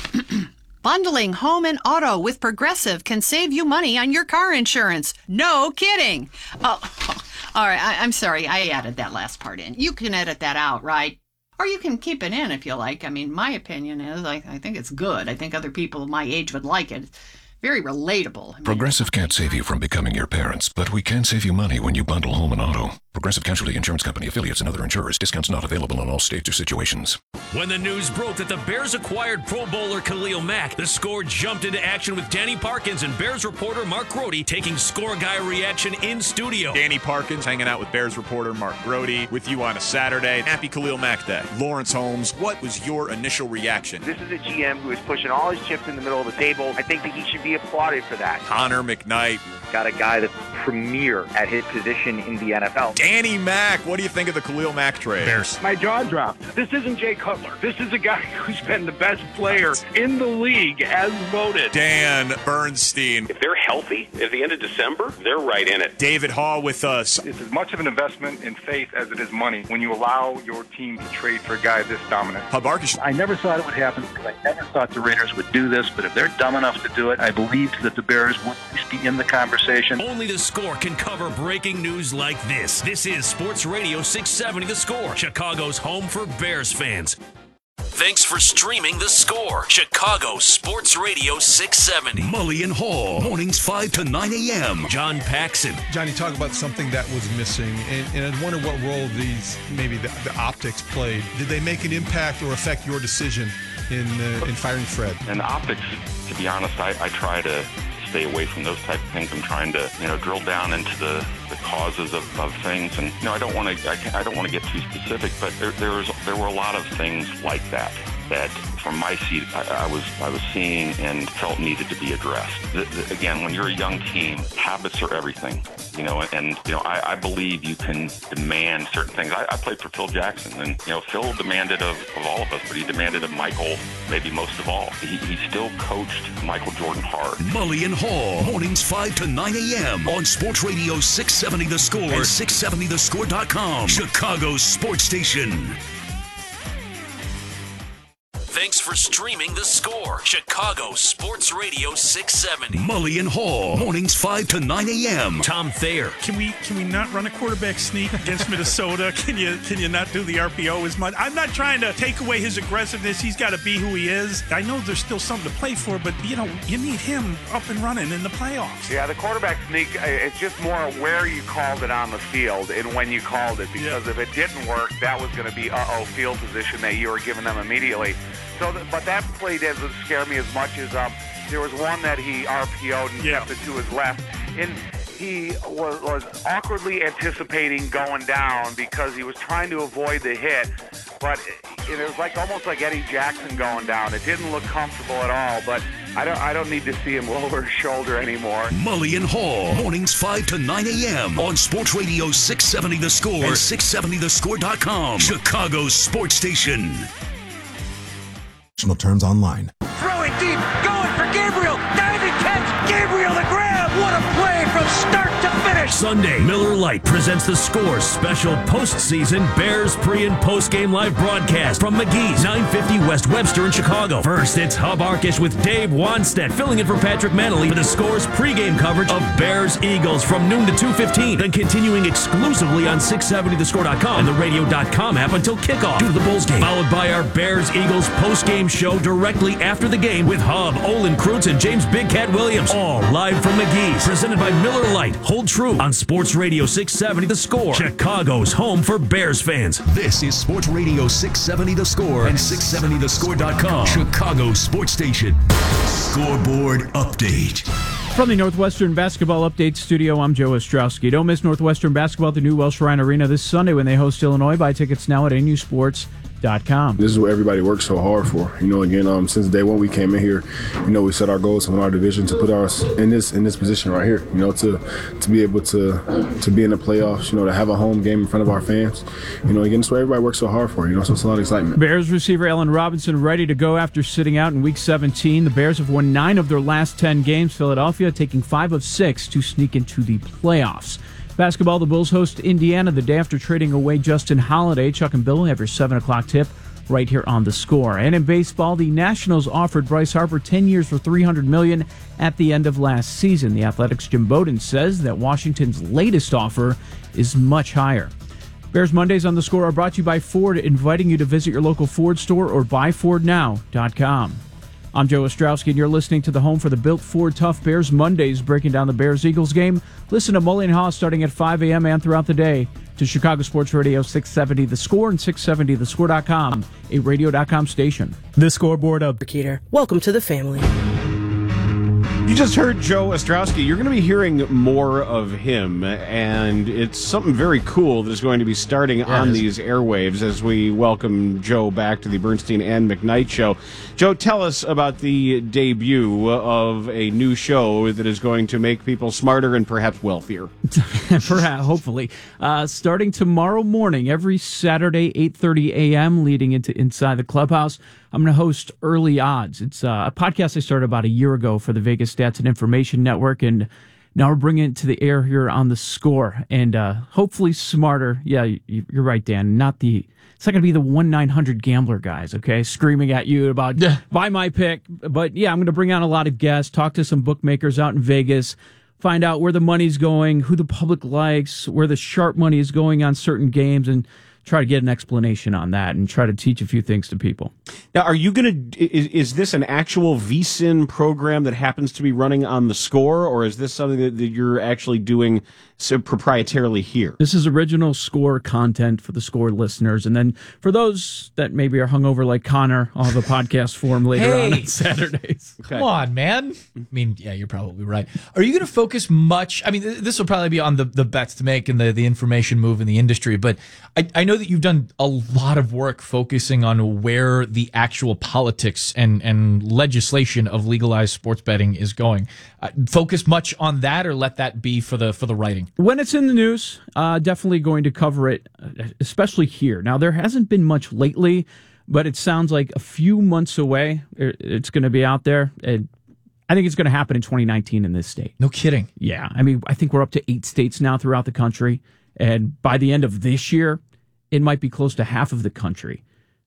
Bundling home and auto with Progressive can save you money on your car insurance. No kidding. Oh, all right. I, I'm sorry. I added that last part in. You can edit that out, right? Or you can keep it in if you like. I mean, my opinion is I, I think it's good. I think other people my age would like it. Very relatable. I mean, Progressive can't save you from becoming your parents, but we can save you money when you bundle home and auto. Progressive Casualty Insurance Company, affiliates, and other insurers. Discounts not available in all states or situations. When the news broke that the Bears acquired Pro Bowler Khalil Mack, the Score jumped into action with Danny Parkins and Bears reporter Mark Grody taking Score Guy reaction in studio. Danny Parkins hanging out with Bears reporter Mark Grody with you on a Saturday. Happy Khalil Mack Day. Lawrence Holmes, what was your initial reaction? This is a G M who is pushing all his chips in the middle of the table. I think that he should be applauded for that. Connor McKnight. Got a guy that's premier at his position in the N F L. Danny Mack, what do you think of the Khalil Mack trade? Bears. My jaw dropped. This isn't Jay Cutler. This is a guy who's been the best player in the league as voted. Dan Bernstein. If they're healthy at the end of December, they're right in it. David Hall with us. It's as much of an investment in faith as it is money when you allow your team to trade for a guy this dominant. Hub Arkush. I never thought it would happen because I never thought the Raiders would do this, but if they're dumb enough to do it, I believed that the Bears would at least be in the conversation. Only the Score can cover breaking news like this. This is Sports Radio six seventy The Score, Chicago's home for Bears fans. Thanks for streaming The Score, Chicago Sports Radio six seventy. Mully and Hall, mornings five to nine a.m. John Paxson. Johnny, talk about something that was missing, and, and I wonder what role these, maybe the, the optics played. Did they make an impact or affect your decision in uh, in firing Fred? And the optics, to be honest, I, I try to stay away from those type of things. I'm trying to, you know, drill down into the, the causes of, of things. And, you know, I don't want to, I, I don't want to get too specific, but there, there was, there were a lot of things like that, that from my seat, I, I was, I was seeing and felt needed to be addressed. The, the, again, when you're a young team, habits are everything, you know, and, you know, I, I believe you can demand certain things. I, I played for Phil Jackson, and, you know, Phil demanded of, of all of us, but he demanded of Michael maybe most of all. He, he still coached Michael Jordan hard. Mully and Hall, mornings five to nine a.m. on Sports Radio six seventy The Score and six seventy the score dot com, Chicago's sports station. Thanks for streaming The Score, Chicago Sports Radio six seventy. Mully and Hall, mornings five to nine a.m. Tom Thayer. Can we can we not run a quarterback sneak against Minnesota? Can you can you not do the R P O as much? I'm not trying to take away his aggressiveness. He's got to be who he is. I know there's still something to play for, but you know you need him up and running in the playoffs. Yeah, the quarterback sneak, it's just more where you called it on the field and when you called it. Because yeah. if it didn't work, that was going to be uh-oh field position that you were giving them immediately. So, but that play doesn't scare me as much as um, there was one that he R P O'd and yeah. kept it to his left. And he was, was awkwardly anticipating going down because he was trying to avoid the hit. But it, it was like almost like Eddie Jackson going down. It didn't look comfortable at all. But I don't I don't need to see him lower his shoulder anymore. Mully and Hall, mornings five to nine a.m. on Sports Radio six seventy The Score and six seventy the score dot com, Chicago's sports station. Terms online. Throwing deep, going for Gabriel, diving catch, Gabriel the grab. What a play from start to finish. Sunday, Miller Lite presents The Score's special postseason Bears pre- and post-game live broadcast from McGee's, nine fifty West Webster in Chicago. First, it's Hub Arkush with Dave Wanstead filling in for Patrick Manley for The Score's pregame coverage of Bears-Eagles from noon to two fifteen, then continuing exclusively on six seventy the score dot com and the radio dot com app until kickoff due to the Bulls game, followed by our Bears-Eagles post-game show directly after the game with Hub, Olin Kreutz, and James Big Cat Williams, all live from McGee's, presented by Miller Lite. Hold true on Sports Radio six seventy The Score, Chicago's home for Bears fans. This is Sports Radio six seventy The Score and six seventy the score dot com, Chicago's sports station. Scoreboard update. From the Northwestern Basketball Update Studio, I'm Joe Ostrowski. Don't miss Northwestern Basketball at the new Welsh Ryan Arena this Sunday when they host Illinois. Buy tickets now at N U sports dot com. This is what everybody works so hard for. You know, again, um, since day one we came in here, you know, we set our goals in our division to put us in this in this position right here. You know, to to be able to to be in the playoffs. You know, to have a home game in front of our fans. You know, again, it's what everybody works so hard for. You know, so it's a lot of excitement. Bears receiver Allen Robinson ready to go after sitting out in Week seventeen. The Bears have won nine of their last ten games. Philadelphia taking five of six to sneak into the playoffs. Basketball, the Bulls host Indiana the day after trading away Justin Holiday. Chuck and Bill have your seven o'clock tip right here on The Score. And in baseball, the Nationals offered Bryce Harper ten years for three hundred million dollars at the end of last season. The Athletics' Jim Bowden says that Washington's latest offer is much higher. Bears Mondays on The Score are brought to you by Ford, inviting you to visit your local Ford store or buy ford now dot com. I'm Joe Ostrowski, and you're listening to the home for the Built Ford Tough Bears Mondays, breaking down the Bears-Eagles game. Listen to Mully and Haw starting at five a.m. and throughout the day to Chicago Sports Radio six seventy The Score and six seventy the score dot com, a radio dot com station. The scoreboard up. Keeter, welcome to the family. You just heard Joe Ostrowski. You're going to be hearing more of him, and it's something very cool that is going to be starting yes. on these airwaves as we welcome Joe back to the Bernstein and McKnight Show. Joe, tell us about the debut of a new show that is going to make people smarter and perhaps wealthier. Perhaps, hopefully. Uh, starting tomorrow morning, every Saturday, eight thirty a.m., leading into Inside the Clubhouse, I'm going to host Early Odds. It's uh, a podcast I started about a year ago for the Vegas Stats and Information Network, and now we're bringing it to the air here on The Score, and uh, hopefully smarter. Yeah, you're right, Dan. Not the it's not going to be the one nine hundred gambler guys, okay, screaming at you about buy my pick. But yeah, I'm going to bring on a lot of guests, talk to some bookmakers out in Vegas, find out where the money's going, who the public likes, where the sharp money is going on certain games, and try to get an explanation on that and try to teach a few things to people. Now, are you going to, is, is this an actual V S I N program that happens to be running on The Score, or is this something that, that you're actually doing so proprietarily here? This is original Score content for the Score listeners. And then for those that maybe are hungover like Connor, I'll have a podcast form later hey, on, on Saturdays. Okay. Come on, man. I mean, yeah, you're probably right. Are you going to focus much? I mean, this will probably be on the, the bets to make and the, the information move in the industry, but I, I know that you've done a lot of work focusing on where the actual politics and, and legislation of legalized sports betting is going. Uh, focus much on that, or let that be for the for the writing? When it's in the news, uh, definitely going to cover it, especially here. Now, there hasn't been much lately, but it sounds like a few months away it's going to be out there. And I think it's going to happen in twenty nineteen in this state. No kidding. Yeah. I mean, I think we're up to eight states now throughout the country. And by the end of this year, it might be close to half of the country.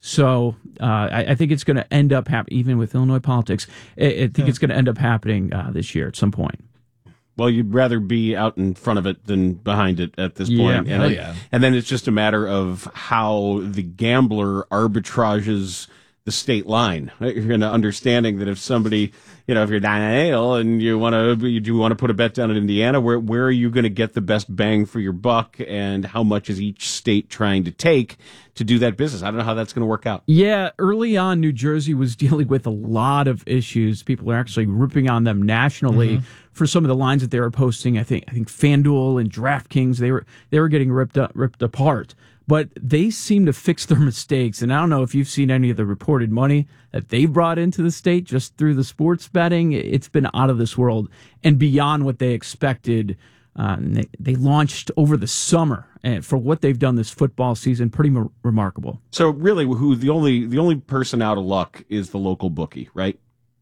So uh, I, I think it's going to end up happening, even with Illinois politics, I, I think yeah. it's going to end up happening uh, this year at some point. Well, you'd rather be out in front of it than behind it at this point. Yeah, and, oh, it, yeah. and then it's just a matter of how the gambler arbitrages the state line. Right? You're going to understanding that if somebody, you know, if you're Daniel and you want to, you do want to put a bet down in Indiana, where where are you going to get the best bang for your buck, and how much is each state trying to take to do that business? I don't know how that's going to work out. Yeah, early on, New Jersey was dealing with a lot of issues. People are actually ripping on them nationally mm-hmm. for some of the lines that they were posting. I think I think FanDuel and DraftKings, they were they were getting ripped up, ripped apart. But they seem to fix their mistakes. And I don't know if you've seen any of the reported money that they brought into the state just through the sports betting. It's been out of this world and beyond what they expected. Uh, and they, they launched over the summer, and for what they've done this football season, pretty m- remarkable. So really, who the only the only person out of luck is the local bookie, right?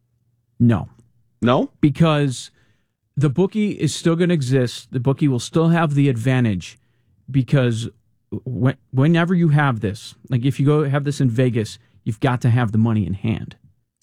No. No? Because the bookie is still going to exist. The bookie will still have the advantage because When, whenever you have this, like if you go have this in Vegas, you've got to have the money in hand.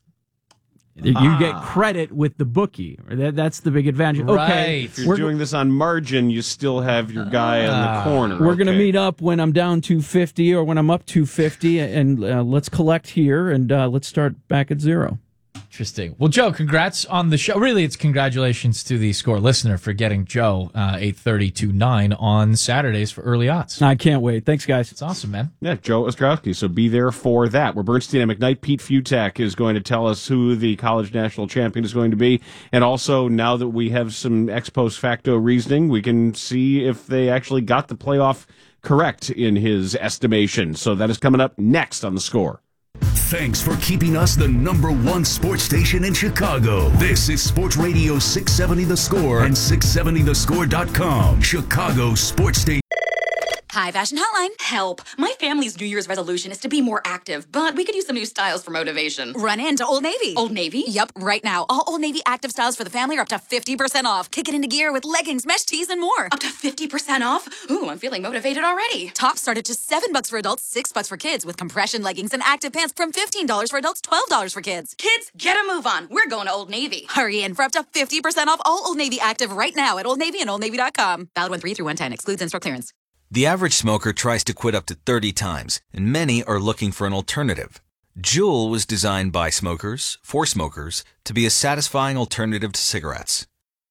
You ah. get credit with the bookie. That, that's the big advantage. Right. Okay, if you're doing this on margin, you still have your guy uh, in the corner. We're okay. going to meet up when I'm down two fifty or when I'm up two fifty, and uh, let's collect here, and uh, let's start back at zero. Interesting. Well, Joe, congrats on the show. Really, it's congratulations to the Score listener for getting Joe uh, eight thirty to nine on Saturdays for early odds. I can't wait. Thanks, guys. It's awesome, man. Yeah, Joe Ostrowski. So be there for that. Where Bernstein and McKnight, Pete Futak is going to tell us who the college national champion is going to be. And also, now that we have some ex post facto reasoning, we can see if they actually got the playoff correct in his estimation. So that is coming up next on The Score. Thanks for keeping us the number one sports station in Chicago. This is Sports Radio six seventy The Score and six seventy the score dot com. Chicago Sports Station. Hi, Fashion Hotline. Help. My family's New Year's resolution is to be more active, but we could use some new styles for motivation. Run into Old Navy. Old Navy? Yep, right now. All Old Navy active styles for the family are up to fifty percent off. Kick it into gear with leggings, mesh tees, and more. Up to fifty percent off? Ooh, I'm feeling motivated already. Tops start at just seven bucks for adults, six bucks for kids, with compression leggings and active pants from fifteen dollars for adults, twelve dollars for kids. Kids, get a move on. We're going to Old Navy. Hurry in for up to fifty percent off all Old Navy active right now at Old Navy and old navy dot com. Valid one three through one ten. Excludes in-store clearance. The average smoker tries to quit up to thirty times, and many are looking for an alternative. Juul was designed by smokers, for smokers, to be a satisfying alternative to cigarettes.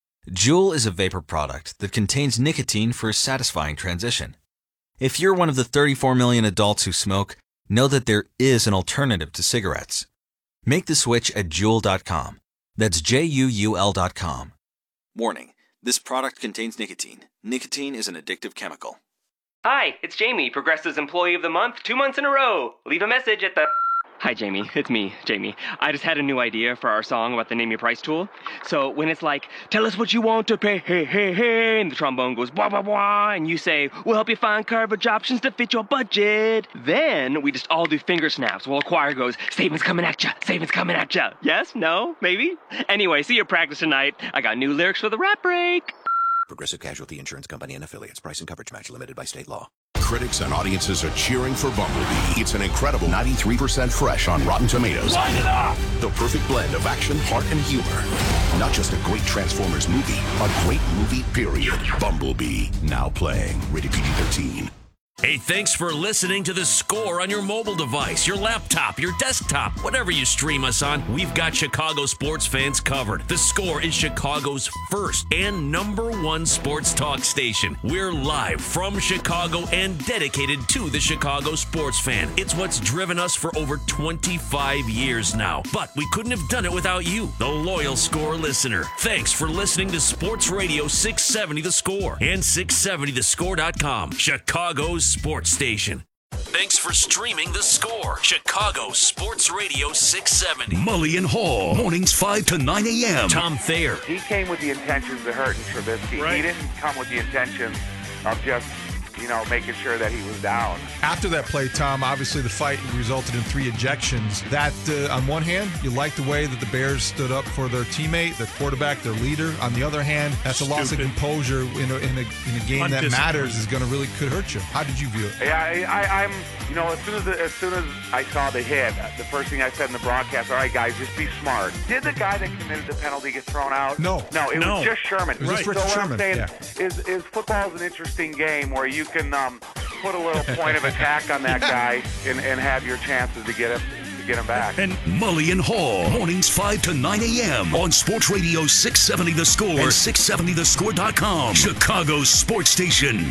Juul is a vapor product that contains nicotine for a satisfying transition. If you're one of the thirty-four million adults who smoke, know that there is an alternative to cigarettes. Make the switch at Juul dot com. That's J U U L dot com. Warning, this product contains nicotine. Nicotine is an addictive chemical. Hi, it's Jamie, Progressive's Employee of the Month, two months in a row. Leave a message at the... Hi, Jamie. It's me, Jamie. I just had a new idea for our song about the Name Your Price tool. So when it's like, tell us what you want to pay, hey, hey, hey, and the trombone goes, blah, blah, blah, and you say, we'll help you find coverage options to fit your budget. Then we just all do finger snaps while a choir goes, savings coming at ya, savings coming at ya. Yes? No? Maybe? Anyway, see your practice tonight. I got new lyrics for the rap break. Progressive Casualty Insurance Company and Affiliates. Price and coverage match limited by state law. Critics and audiences are cheering for Bumblebee. It's an incredible ninety-three percent fresh on Rotten Tomatoes. Light it up! The perfect blend of action, heart, and humor. Not just a great Transformers movie, a great movie, period. Bumblebee, now playing. Rated P G thirteen. Hey, thanks for listening to The Score on your mobile device, your laptop, your desktop, whatever you stream us on. We've got Chicago sports fans covered. The Score is Chicago's first and number one sports talk station. We're live from Chicago and dedicated to the Chicago sports fan. It's what's driven us for over twenty-five years now. But we couldn't have done it without you, the loyal Score listener. Thanks for listening to Sports Radio six seventy The Score and six seventy the score dot com, Chicago's sports station. Thanks for streaming The Score, Chicago Sports Radio six seventy. Mully and Hall, mornings five to nine a.m. Tom Thayer. He came with the intentions of hurting Trubisky. Right. He didn't come with the intentions of just, you know, making sure that he was down. After that play, Tom, obviously the fight resulted in three ejections. That, uh, on one hand, you like the way that the Bears stood up for their teammate, their quarterback, their leader. On the other hand, that's a loss of composure in a, in a, in a game that matters is going to really could hurt you. How did you view it? Yeah, I, I, I'm, you know, as soon as the, as soon as I saw the hit, the first thing I said in the broadcast, all right, guys, just be smart. Did the guy that committed the penalty get thrown out? No. No, it no. was just Sherman. It was right. just Richard so what Sherman. I'm saying yeah. is, is football is an interesting game where you can um, put a little point of attack on that guy and, and have your chances to get him to get him back. And Mully and Hall, mornings five to nine a.m. on Sports Radio six seventy The Score and six seventy the score dot com, Chicago's sports station.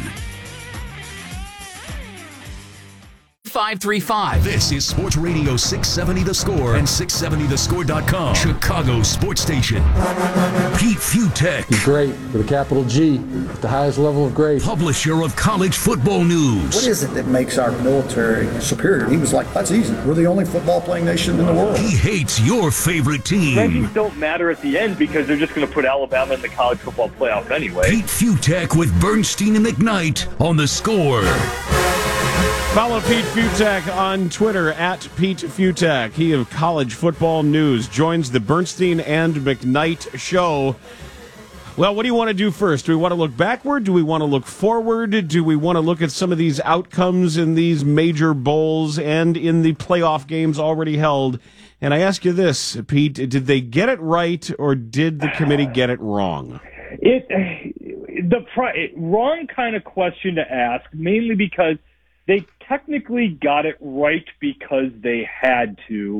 five three five. This is Sports Radio six seventy The Score and six seventy the score dot com, Chicago's sports station. Pete Futek. Great with a capital G, at the highest level of great. Publisher of college football news. What is it that makes our military superior? He was like, that's easy. We're the only football playing nation in the world. He hates your favorite team. Rankings don't matter at the end because they're just going to put Alabama in the college football playoff anyway. Pete Futek with Bernstein and McKnight on The Score. Follow Pete Futak on Twitter at Pete Futak. He of College Football News joins the Bernstein and McKnight show. Well, what do you want to do first? Do we want to look backward? Do we want to look forward? Do we want to look at some of these outcomes in these major bowls and in the playoff games already held? And I ask you this, Pete, did they get it right or did the committee get it wrong? It the wrong kind of question to ask, mainly because they technically got it right because they had to.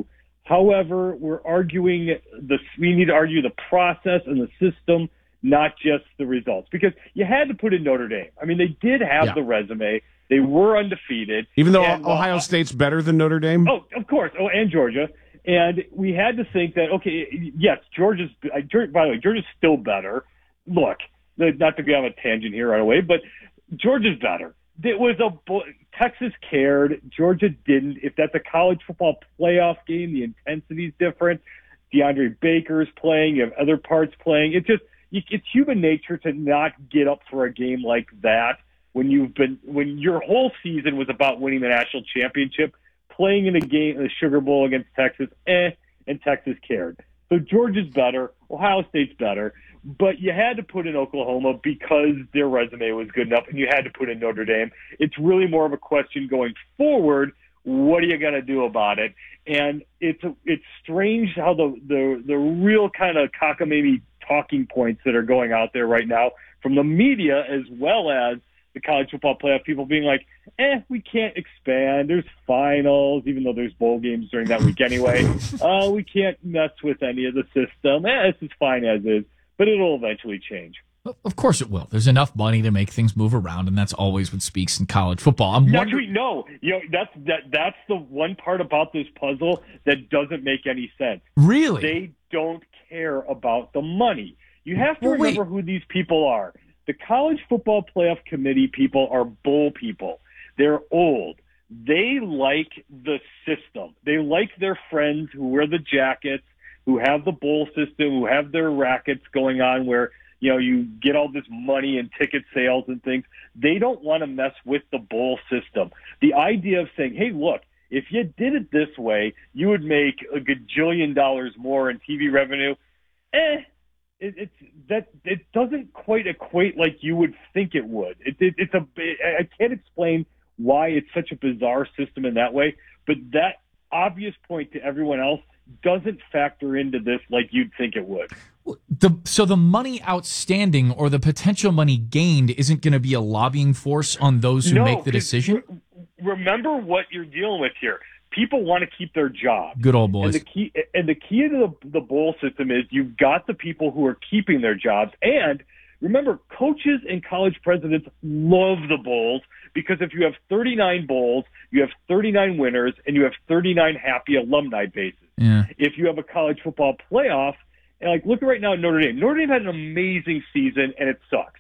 However, we're arguing the we need to argue the process and the system, not just the results, because you had to put in Notre Dame. I mean, they did have yeah. the resume. They were undefeated. Even though and, Ohio well, State's better than Notre Dame? Oh, of course. Oh, and Georgia. And we had to think that, okay, yes, Georgia's, by the way, Georgia's still better. Look, not to go on a tangent here right away, but Georgia's better. It was a Texas cared, Georgia didn't. If that's a college football playoff game, the intensity's different. DeAndre Baker's playing, you have other parts playing. It's just it's human nature to not get up for a game like that when you've been when your whole season was about winning the national championship, playing in a game, the Sugar Bowl against Texas, eh, and Texas cared. So Georgia's better, Ohio State's better. But you had to put in Oklahoma because their resume was good enough, and you had to put in Notre Dame. It's really more of a question going forward, what are you going to do about it? And it's it's strange how the, the, the real kind of cockamamie talking points that are going out there right now from the media as well as the college football playoff people being like, eh, we can't expand. There's finals, even though there's bowl games during that week anyway. uh, we can't mess with any of the system. Eh, this is fine as is. But it'll eventually change. Of course it will. There's enough money to make things move around, and that's always what speaks in college football. I'm Actually, no. You know, that's that. That's the one part about this puzzle that doesn't make any sense. Really? They don't care about the money. You have to well, remember wait. who these people are. The College Football Playoff Committee people are bull people. They're old. They like the system. They like their friends who wear the jackets, who have the bowl system, who have their rackets going on where, you know, you get all this money and ticket sales and things. They don't want to mess with the bowl system. The idea of saying, hey, look, if you did it this way, you would make a gajillion dollars more in T V revenue. Eh, it, it's that it doesn't quite equate like you would think it would. It, it, it's a I can't explain why it's such a bizarre system in that way, but that obvious point to everyone else doesn't factor into this like you'd think it would. The, so the money outstanding or the potential money gained isn't going to be a lobbying force on those who no, make the decision? Re- remember what you're dealing with here. People want to keep their job. Good old boys. And the key, and the key to the, the bowl system is you've got the people who are keeping their jobs. And remember, coaches and college presidents love the bowls because if you have thirty-nine bowls, you have thirty-nine winners, and you have thirty-nine happy alumni bases. Yeah. If you have a college football playoff, and like look right now at Notre Dame. Notre Dame had an amazing season, and it sucks.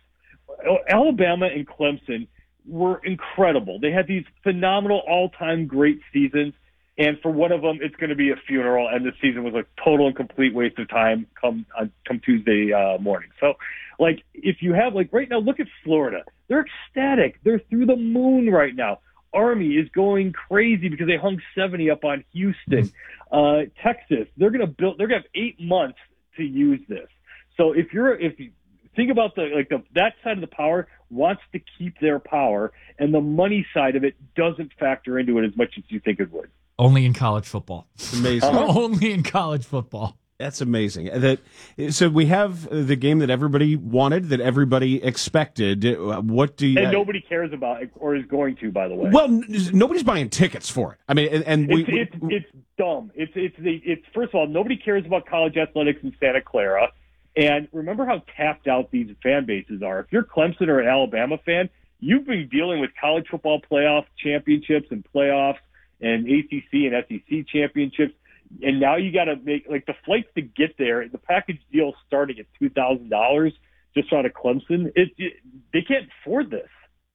Alabama and Clemson were incredible. They had these phenomenal all-time great seasons, and for one of them, it's going to be a funeral, and the season was a total and complete waste of time come uh, come Tuesday uh, morning. So, like, if you have, like, right now, look at Florida. They're ecstatic. They're through the moon right now. Army is going crazy because they hung seventy up on Houston. Uh, Texas, they're going to build. They're going to have eight months to use this. So if you're, if you think about the like the that side of the power wants to keep their power, and the money side of it doesn't factor into it as much as you think it would. Only in college football. Amazing. Uh-huh. Only in college football. That's amazing. That so we have the game that everybody wanted, that everybody expected. What do you? And nobody cares about it or is going to, by the way. Well, n- nobody's buying tickets for it. I mean, and, and we, it's, it's, it's dumb. It's it's the it's first of all, nobody cares about college athletics in Santa Clara. And remember how tapped out these fan bases are. If you're Clemson or an Alabama fan, you've been dealing with college football playoff championships and playoffs and A C C and S E C championships. And now you got to make, like, the flights to get there, the package deal starting at two thousand dollars just out of Clemson. It, it, they can't afford this.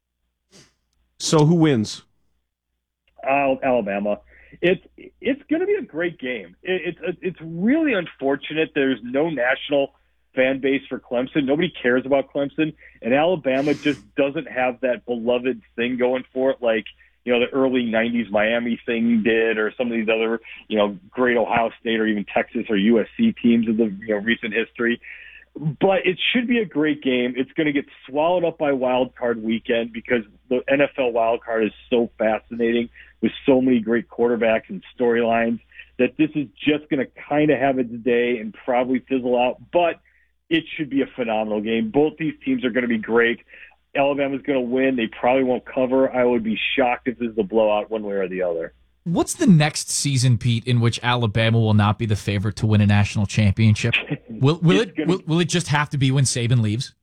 So who wins? Uh, Alabama. It's it's going to be a great game. It, it's it's really unfortunate there's no national fan base for Clemson. Nobody cares about Clemson. And Alabama just doesn't have that beloved thing going for it like, you know, the early nineties Miami thing did, or some of these other, you know, great Ohio State or even Texas or U S C teams of the, you know, recent history. But it should be a great game. It's going to get swallowed up by wild card weekend because the N F L wild card is so fascinating with so many great quarterbacks and storylines that this is just going to kind of have its day and probably fizzle out. But it should be a phenomenal game. Both these teams are going to be great. Alabama's going to win. They probably won't cover. I would be shocked if this is a blowout one way or the other. What's the next season, Pete, in which Alabama will not be the favorite to win a national championship? Will will it gonna, will, will it just have to be when Saban leaves?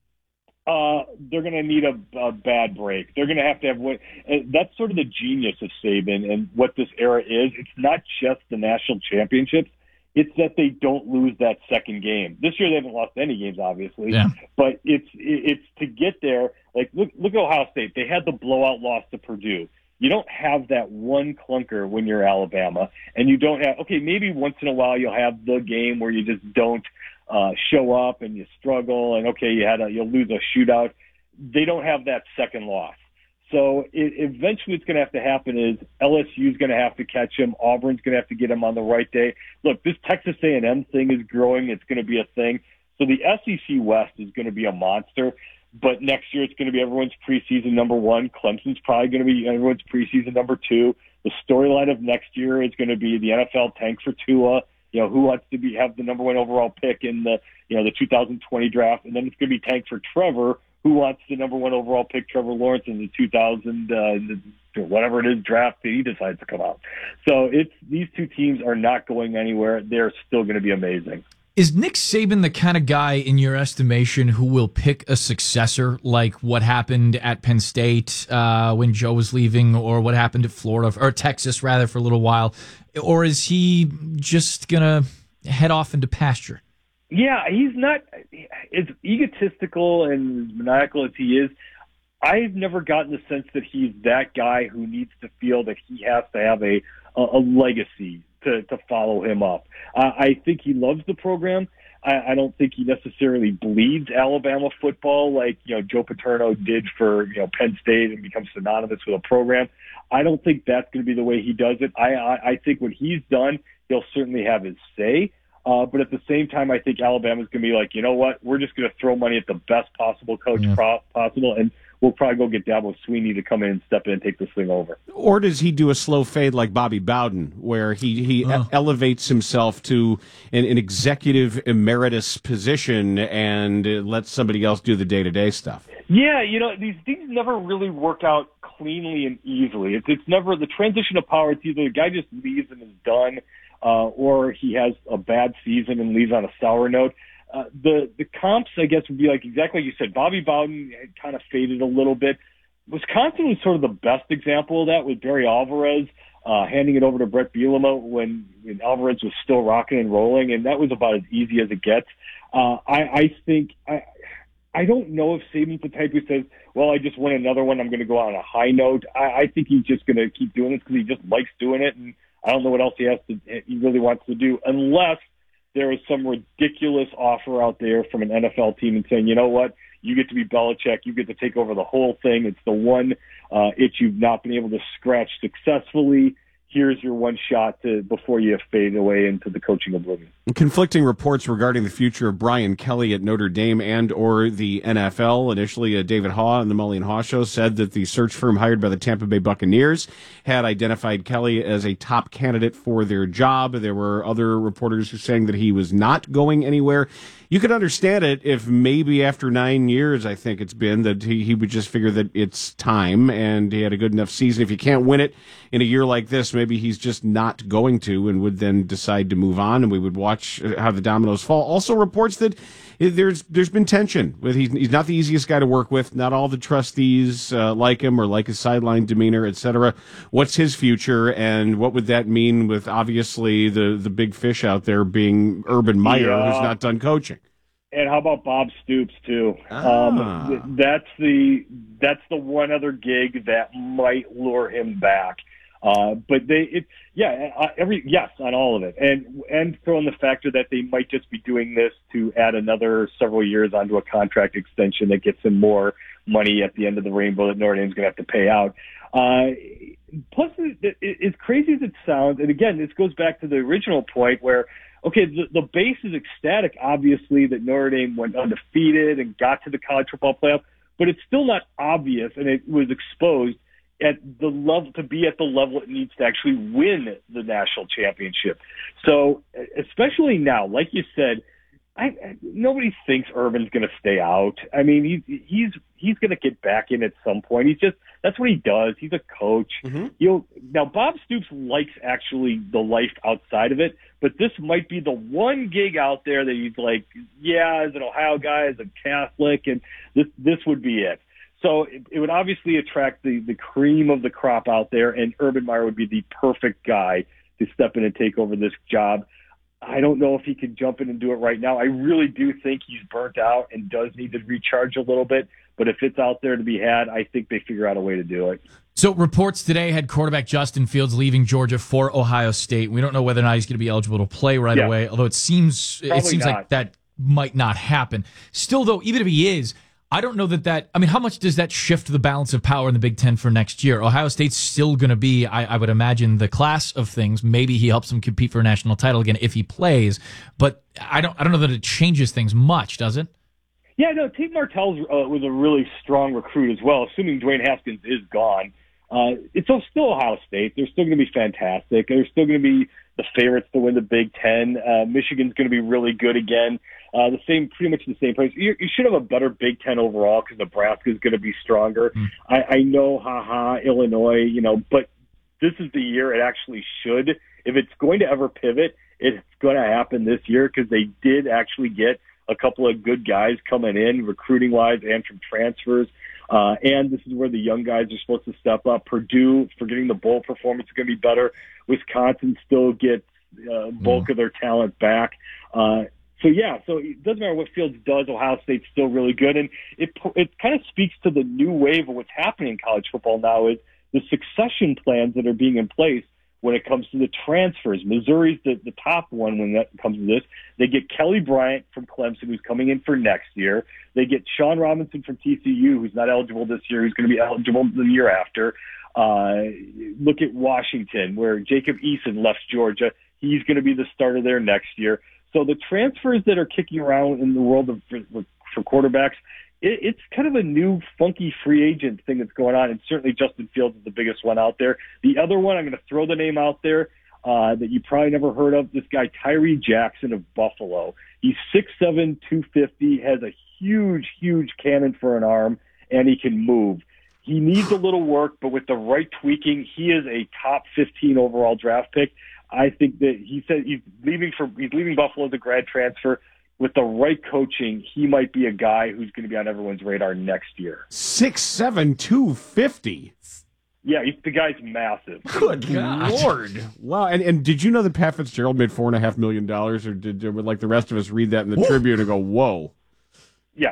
Uh, they're going to need a, a bad break. They're going to have to have what. That's sort of the genius of Saban and what this era is. It's not just the national championships. It's that they don't lose that second game. This year they haven't lost any games, obviously. Yeah. But it's it's to get there. Like look look at Ohio State. They had the blowout loss to Purdue. You don't have that one clunker when you're Alabama, and you don't have, okay, maybe once in a while you'll have the game where you just don't uh, show up and you struggle, and okay, you had a, you'll lose a shootout. They don't have that second loss. So it, eventually what's going to have to happen is L S U's going to have to catch him. Auburn's going to have to get him on the right day. Look, this Texas A and M thing is growing. It's going to be a thing. So the S E C West is going to be a monster. But next year it's going to be everyone's preseason number one. Clemson's probably going to be everyone's preseason number two. The storyline of next year is going to be the N F L tank for Tua. You know, who wants to be have the number one overall pick in the you know the two thousand twenty draft, and then it's going to be tank for Trevor, who wants the number one overall pick, Trevor Lawrence, in the two thousand uh, whatever it is draft that he decides to come out. So it's these two teams are not going anywhere. They're still going to be amazing. Is Nick Saban the kind of guy, in your estimation, who will pick a successor, like what happened at Penn State uh, when Joe was leaving, or what happened at Florida, or Texas, rather, for a little while? Or is he just going to head off into pasture? Yeah, he's not as egotistical and maniacal as he is. I've never gotten the sense that he's that guy who needs to feel that he has to have a, a, a legacy to, to follow him up. Uh, I think he loves the program. I, I don't think he necessarily bleeds Alabama football like, you know, Joe Paterno did for, you know, Penn State and becomes synonymous with a program. I don't think that's going to be the way he does it. I, I, I think when he's done, he'll certainly have his say. Uh, but at the same time, I think Alabama's going to be like, you know what, we're just going to throw money at the best possible coach yeah. pro- possible, and we'll probably go get Dabo Swinney to come in and step in and take this thing over. Or does he do a slow fade like Bobby Bowden, where he, he oh. e- elevates himself to an, an executive emeritus position and uh, lets somebody else do the day-to-day stuff? Yeah, you know, these things never really work out cleanly and easily. It's, it's never the transition of power. It's either the guy just leaves and is done, uh, or he has a bad season and leaves on a sour note. Uh, the the comps, I guess, would be like exactly like you said. Bobby Bowden had kind of faded a little bit. Wisconsin was sort of the best example of that with Barry Alvarez uh, handing it over to Brett Bielema when, when Alvarez was still rocking and rolling, and that was about as easy as it gets. Uh, I, I think I I don't know if Saban's the type who says, "Well, I just won another one. I'm going to go on a high note." I, I think he's just going to keep doing this because he just likes doing it, and I don't know what else he has to he really wants to do unless there is some ridiculous offer out there from an N F L team and saying, you know what, you get to be Belichick, you get to take over the whole thing. It's the one uh, itch you've not been able to scratch successfully. Here's your one shot to before you fade away into the coaching oblivion. Conflicting reports regarding the future of Brian Kelly at Notre Dame and or the N F L. Initially, uh, David Haw on the Mully and Haw Show said that the search firm hired by the Tampa Bay Buccaneers had identified Kelly as a top candidate for their job. There were other reporters who saying that he was not going anywhere. You could understand it if maybe after nine years, I think it's been, that he, he would just figure that it's time and he had a good enough season. If you can't win it in a year like this, maybe he's just not going to and would then decide to move on, and we would watch how the dominoes fall. Also reports that there's there's been tension with he's, he's not the easiest guy to work with. Not all the trustees uh, like him or like his sideline demeanor, et cetera. What's his future, and what would that mean with obviously the, the big fish out there being Urban Meyer, yeah. who's not done coaching? And how about Bob Stoops too? Ah. Um, th- that's the that's the one other gig that might lure him back. Uh, but they, it, yeah, uh, every yes on all of it, and and throw in the factor that they might just be doing this to add another several years onto a contract extension that gets him more money at the end of the rainbow that Notre Dame's going to have to pay out. Uh, plus, it, it, as crazy as it sounds, and again, this goes back to the original point where, okay, the, the base is ecstatic, obviously, that Notre Dame went undefeated and got to the college football playoff, but it's still not obvious, and it was exposed at the level to be at the level it needs to actually win the national championship. So, especially now, like you said, I, nobody thinks Urban's going to stay out. I mean, he's he's he's going to get back in at some point. He's just that's what he does. He's a coach. Mm-hmm. You'll now Bob Stoops likes actually the life outside of it, but this might be the one gig out there that he's like, yeah, as an Ohio guy, as a Catholic, and this this would be it. So it, it would obviously attract the the cream of the crop out there, and Urban Meyer would be the perfect guy to step in and take over this job. I don't know if he can jump in and do it right now. I really do think he's burnt out and does need to recharge a little bit. But if it's out there to be had, I think they figure out a way to do it. So reports today had quarterback Justin Fields leaving Georgia for Ohio State. We don't know whether or not he's going to be eligible to play right yeah. away, although it seems Probably it seems not. like that might not happen. Still, though, even if he is, I don't know that that, I mean, how much does that shift the balance of power in the Big Ten for next year? Ohio State's still going to be, I, I would imagine, the class of things. Maybe he helps them compete for a national title again if he plays, but I don't I don't know that it changes things much, does it? Yeah, no, Tate Martell uh, was a really strong recruit as well, assuming Dwayne Haskins is gone. Uh, it's still Ohio State. They're still going to be fantastic. They're still going to be the favorites to win the Big Ten. Uh, Michigan's going to be really good again. Uh, the same, pretty much the same place. You, you should have a better Big Ten overall because Nebraska is going to be stronger. Mm. I, I know, haha, Illinois, you know, but this is the year it actually should. If it's going to ever pivot, it's going to happen this year because they did actually get a couple of good guys coming in, recruiting-wise and from transfers. Uh, and this is where the young guys are supposed to step up. Purdue, for getting the bowl performance, is going to be better. Wisconsin still gets uh, bulk mm. of their talent back. Uh, So, yeah, so it doesn't matter what Fields does, Ohio State's still really good. And it it kind of speaks to the new wave of what's happening in college football now is the succession plans that are being in place when it comes to the transfers. Missouri's the, the top one when that comes to this. They get Kelly Bryant from Clemson, who's coming in for next year. They get Sean Robinson from T C U, who's not eligible this year, who's going to be eligible the year after. Uh, look at Washington, where Jacob Eason left Georgia. He's going to be the starter there next year. So the transfers that are kicking around in the world of for, for quarterbacks, it, it's kind of a new funky free agent thing that's going on, and certainly Justin Fields is the biggest one out there. The other one, I'm going to throw the name out there uh, that you probably never heard of, this guy Tyree Jackson of Buffalo. He's six seven, two fifty, has a huge, huge cannon for an arm, and he can move. He needs a little work, but with the right tweaking, he is a top fifteen overall draft pick. I think that he said he's leaving for he's leaving Buffalo as a grad transfer. With the right coaching, he might be a guy who's going to be on everyone's radar next year. Six seven, two fifty. Yeah, he's, the guy's massive. Good Lord! Wow, and and did you know that Pat Fitzgerald made four and a half million dollars, or did, did like the rest of us read that in the whoa. Tribune and go, "Whoa"? Yeah,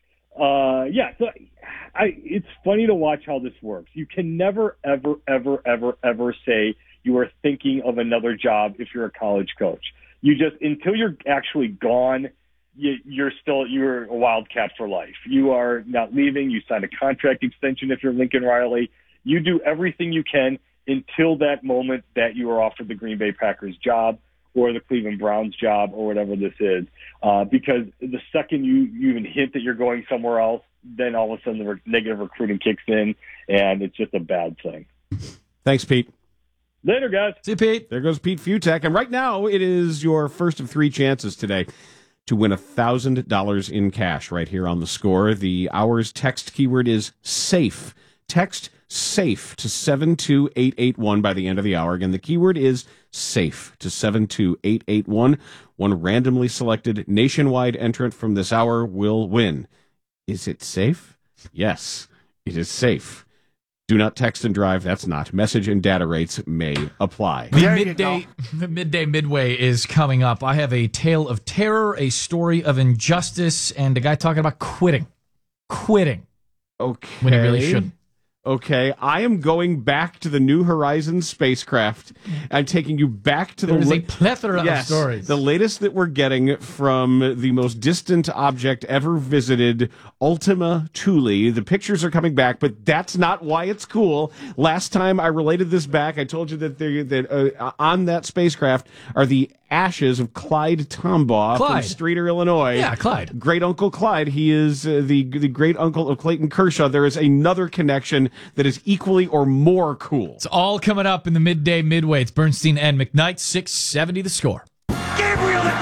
uh, yeah. So I, it's funny to watch how this works. You can never, ever, ever, ever, ever say you are thinking of another job if you're a college coach. You just, until you're actually gone, you, you're still, you're a Wildcat for life. You are not leaving. You sign a contract extension if you're Lincoln Riley. You do everything you can until that moment that you are offered the Green Bay Packers job or the Cleveland Browns job or whatever this is. Uh, because the second you, you even hint that you're going somewhere else, then all of a sudden the re- negative recruiting kicks in, and it's just a bad thing. Thanks, Pete. Later, guys. See you, Pete. There goes Pete Futek. And right now, it is your first of three chances today to win one thousand dollars in cash right here on The Score. The hour's text keyword is SAFE. Text SAFE to seven two eight eight one by the end of the hour. Again, the keyword is SAFE to seven two eight eight one. One randomly selected nationwide entrant from this hour will win. Is it safe? Yes, it is safe. Do not text and drive. That's not. Message and data rates may apply. The midday, the midday midway is coming up. I have a tale of terror, a story of injustice, and a guy talking about quitting. Quitting. Okay. When he really shouldn't. Okay, I am going back to the New Horizons spacecraft. I'm taking you back to the... There's la- a plethora yes, of stories. The latest that we're getting from the most distant object ever visited, Ultima Thule. The pictures are coming back, but that's not why it's cool. Last time I related this back, I told you that, that uh, on that spacecraft are the ashes of Clyde Tombaugh Clyde. from Streator, Illinois. Yeah, Clyde. Great Uncle Clyde. He is uh, the the great uncle of Clayton Kershaw. There is another connection that is equally or more cool. It's all coming up in the midday midway. It's Bernstein and McKnight, six seventy The Score. Gabriel the grab!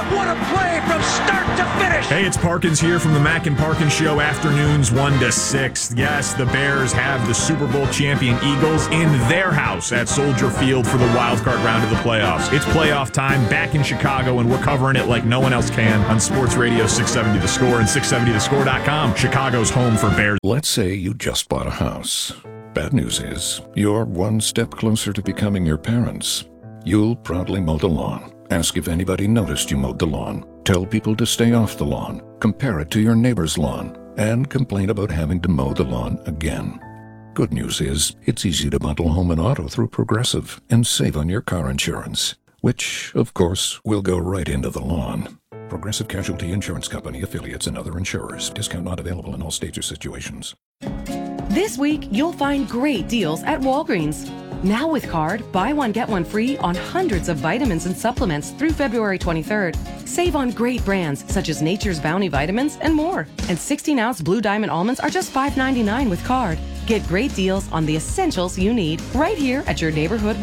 What a play from start to finish. Hey, it's Parkins here from the Mac and Parkins Show, afternoons one to six. Yes, the Bears have the Super Bowl champion Eagles in their house at Soldier Field for the wild card round of the playoffs. It's playoff time back in Chicago, and we're covering it like no one else can on Sports Radio six seventy The Score and six seventy the score dot com, Chicago's home for Bears. Let's say you just bought a house. Bad news is, you're one step closer to becoming your parents. You'll proudly mow the lawn. Ask if anybody noticed you mowed the lawn. Tell people to stay off the lawn. Compare it to your neighbor's lawn. And complain about having to mow the lawn again. Good news is, it's easy to bundle home and auto through Progressive and save on your car insurance. Which, of course, will go right into the lawn. Progressive Casualty Insurance Company, affiliates, and other insurers. Discount not available in all states or situations. This week, you'll find great deals at Walgreens. Now with card, buy one, get one free on hundreds of vitamins and supplements through February twenty-third. Save on great brands such as Nature's Bounty Vitamins and more. And sixteen ounce Blue Diamond almonds are just five ninety-nine with card. Get great deals on the essentials you need right here at your neighborhood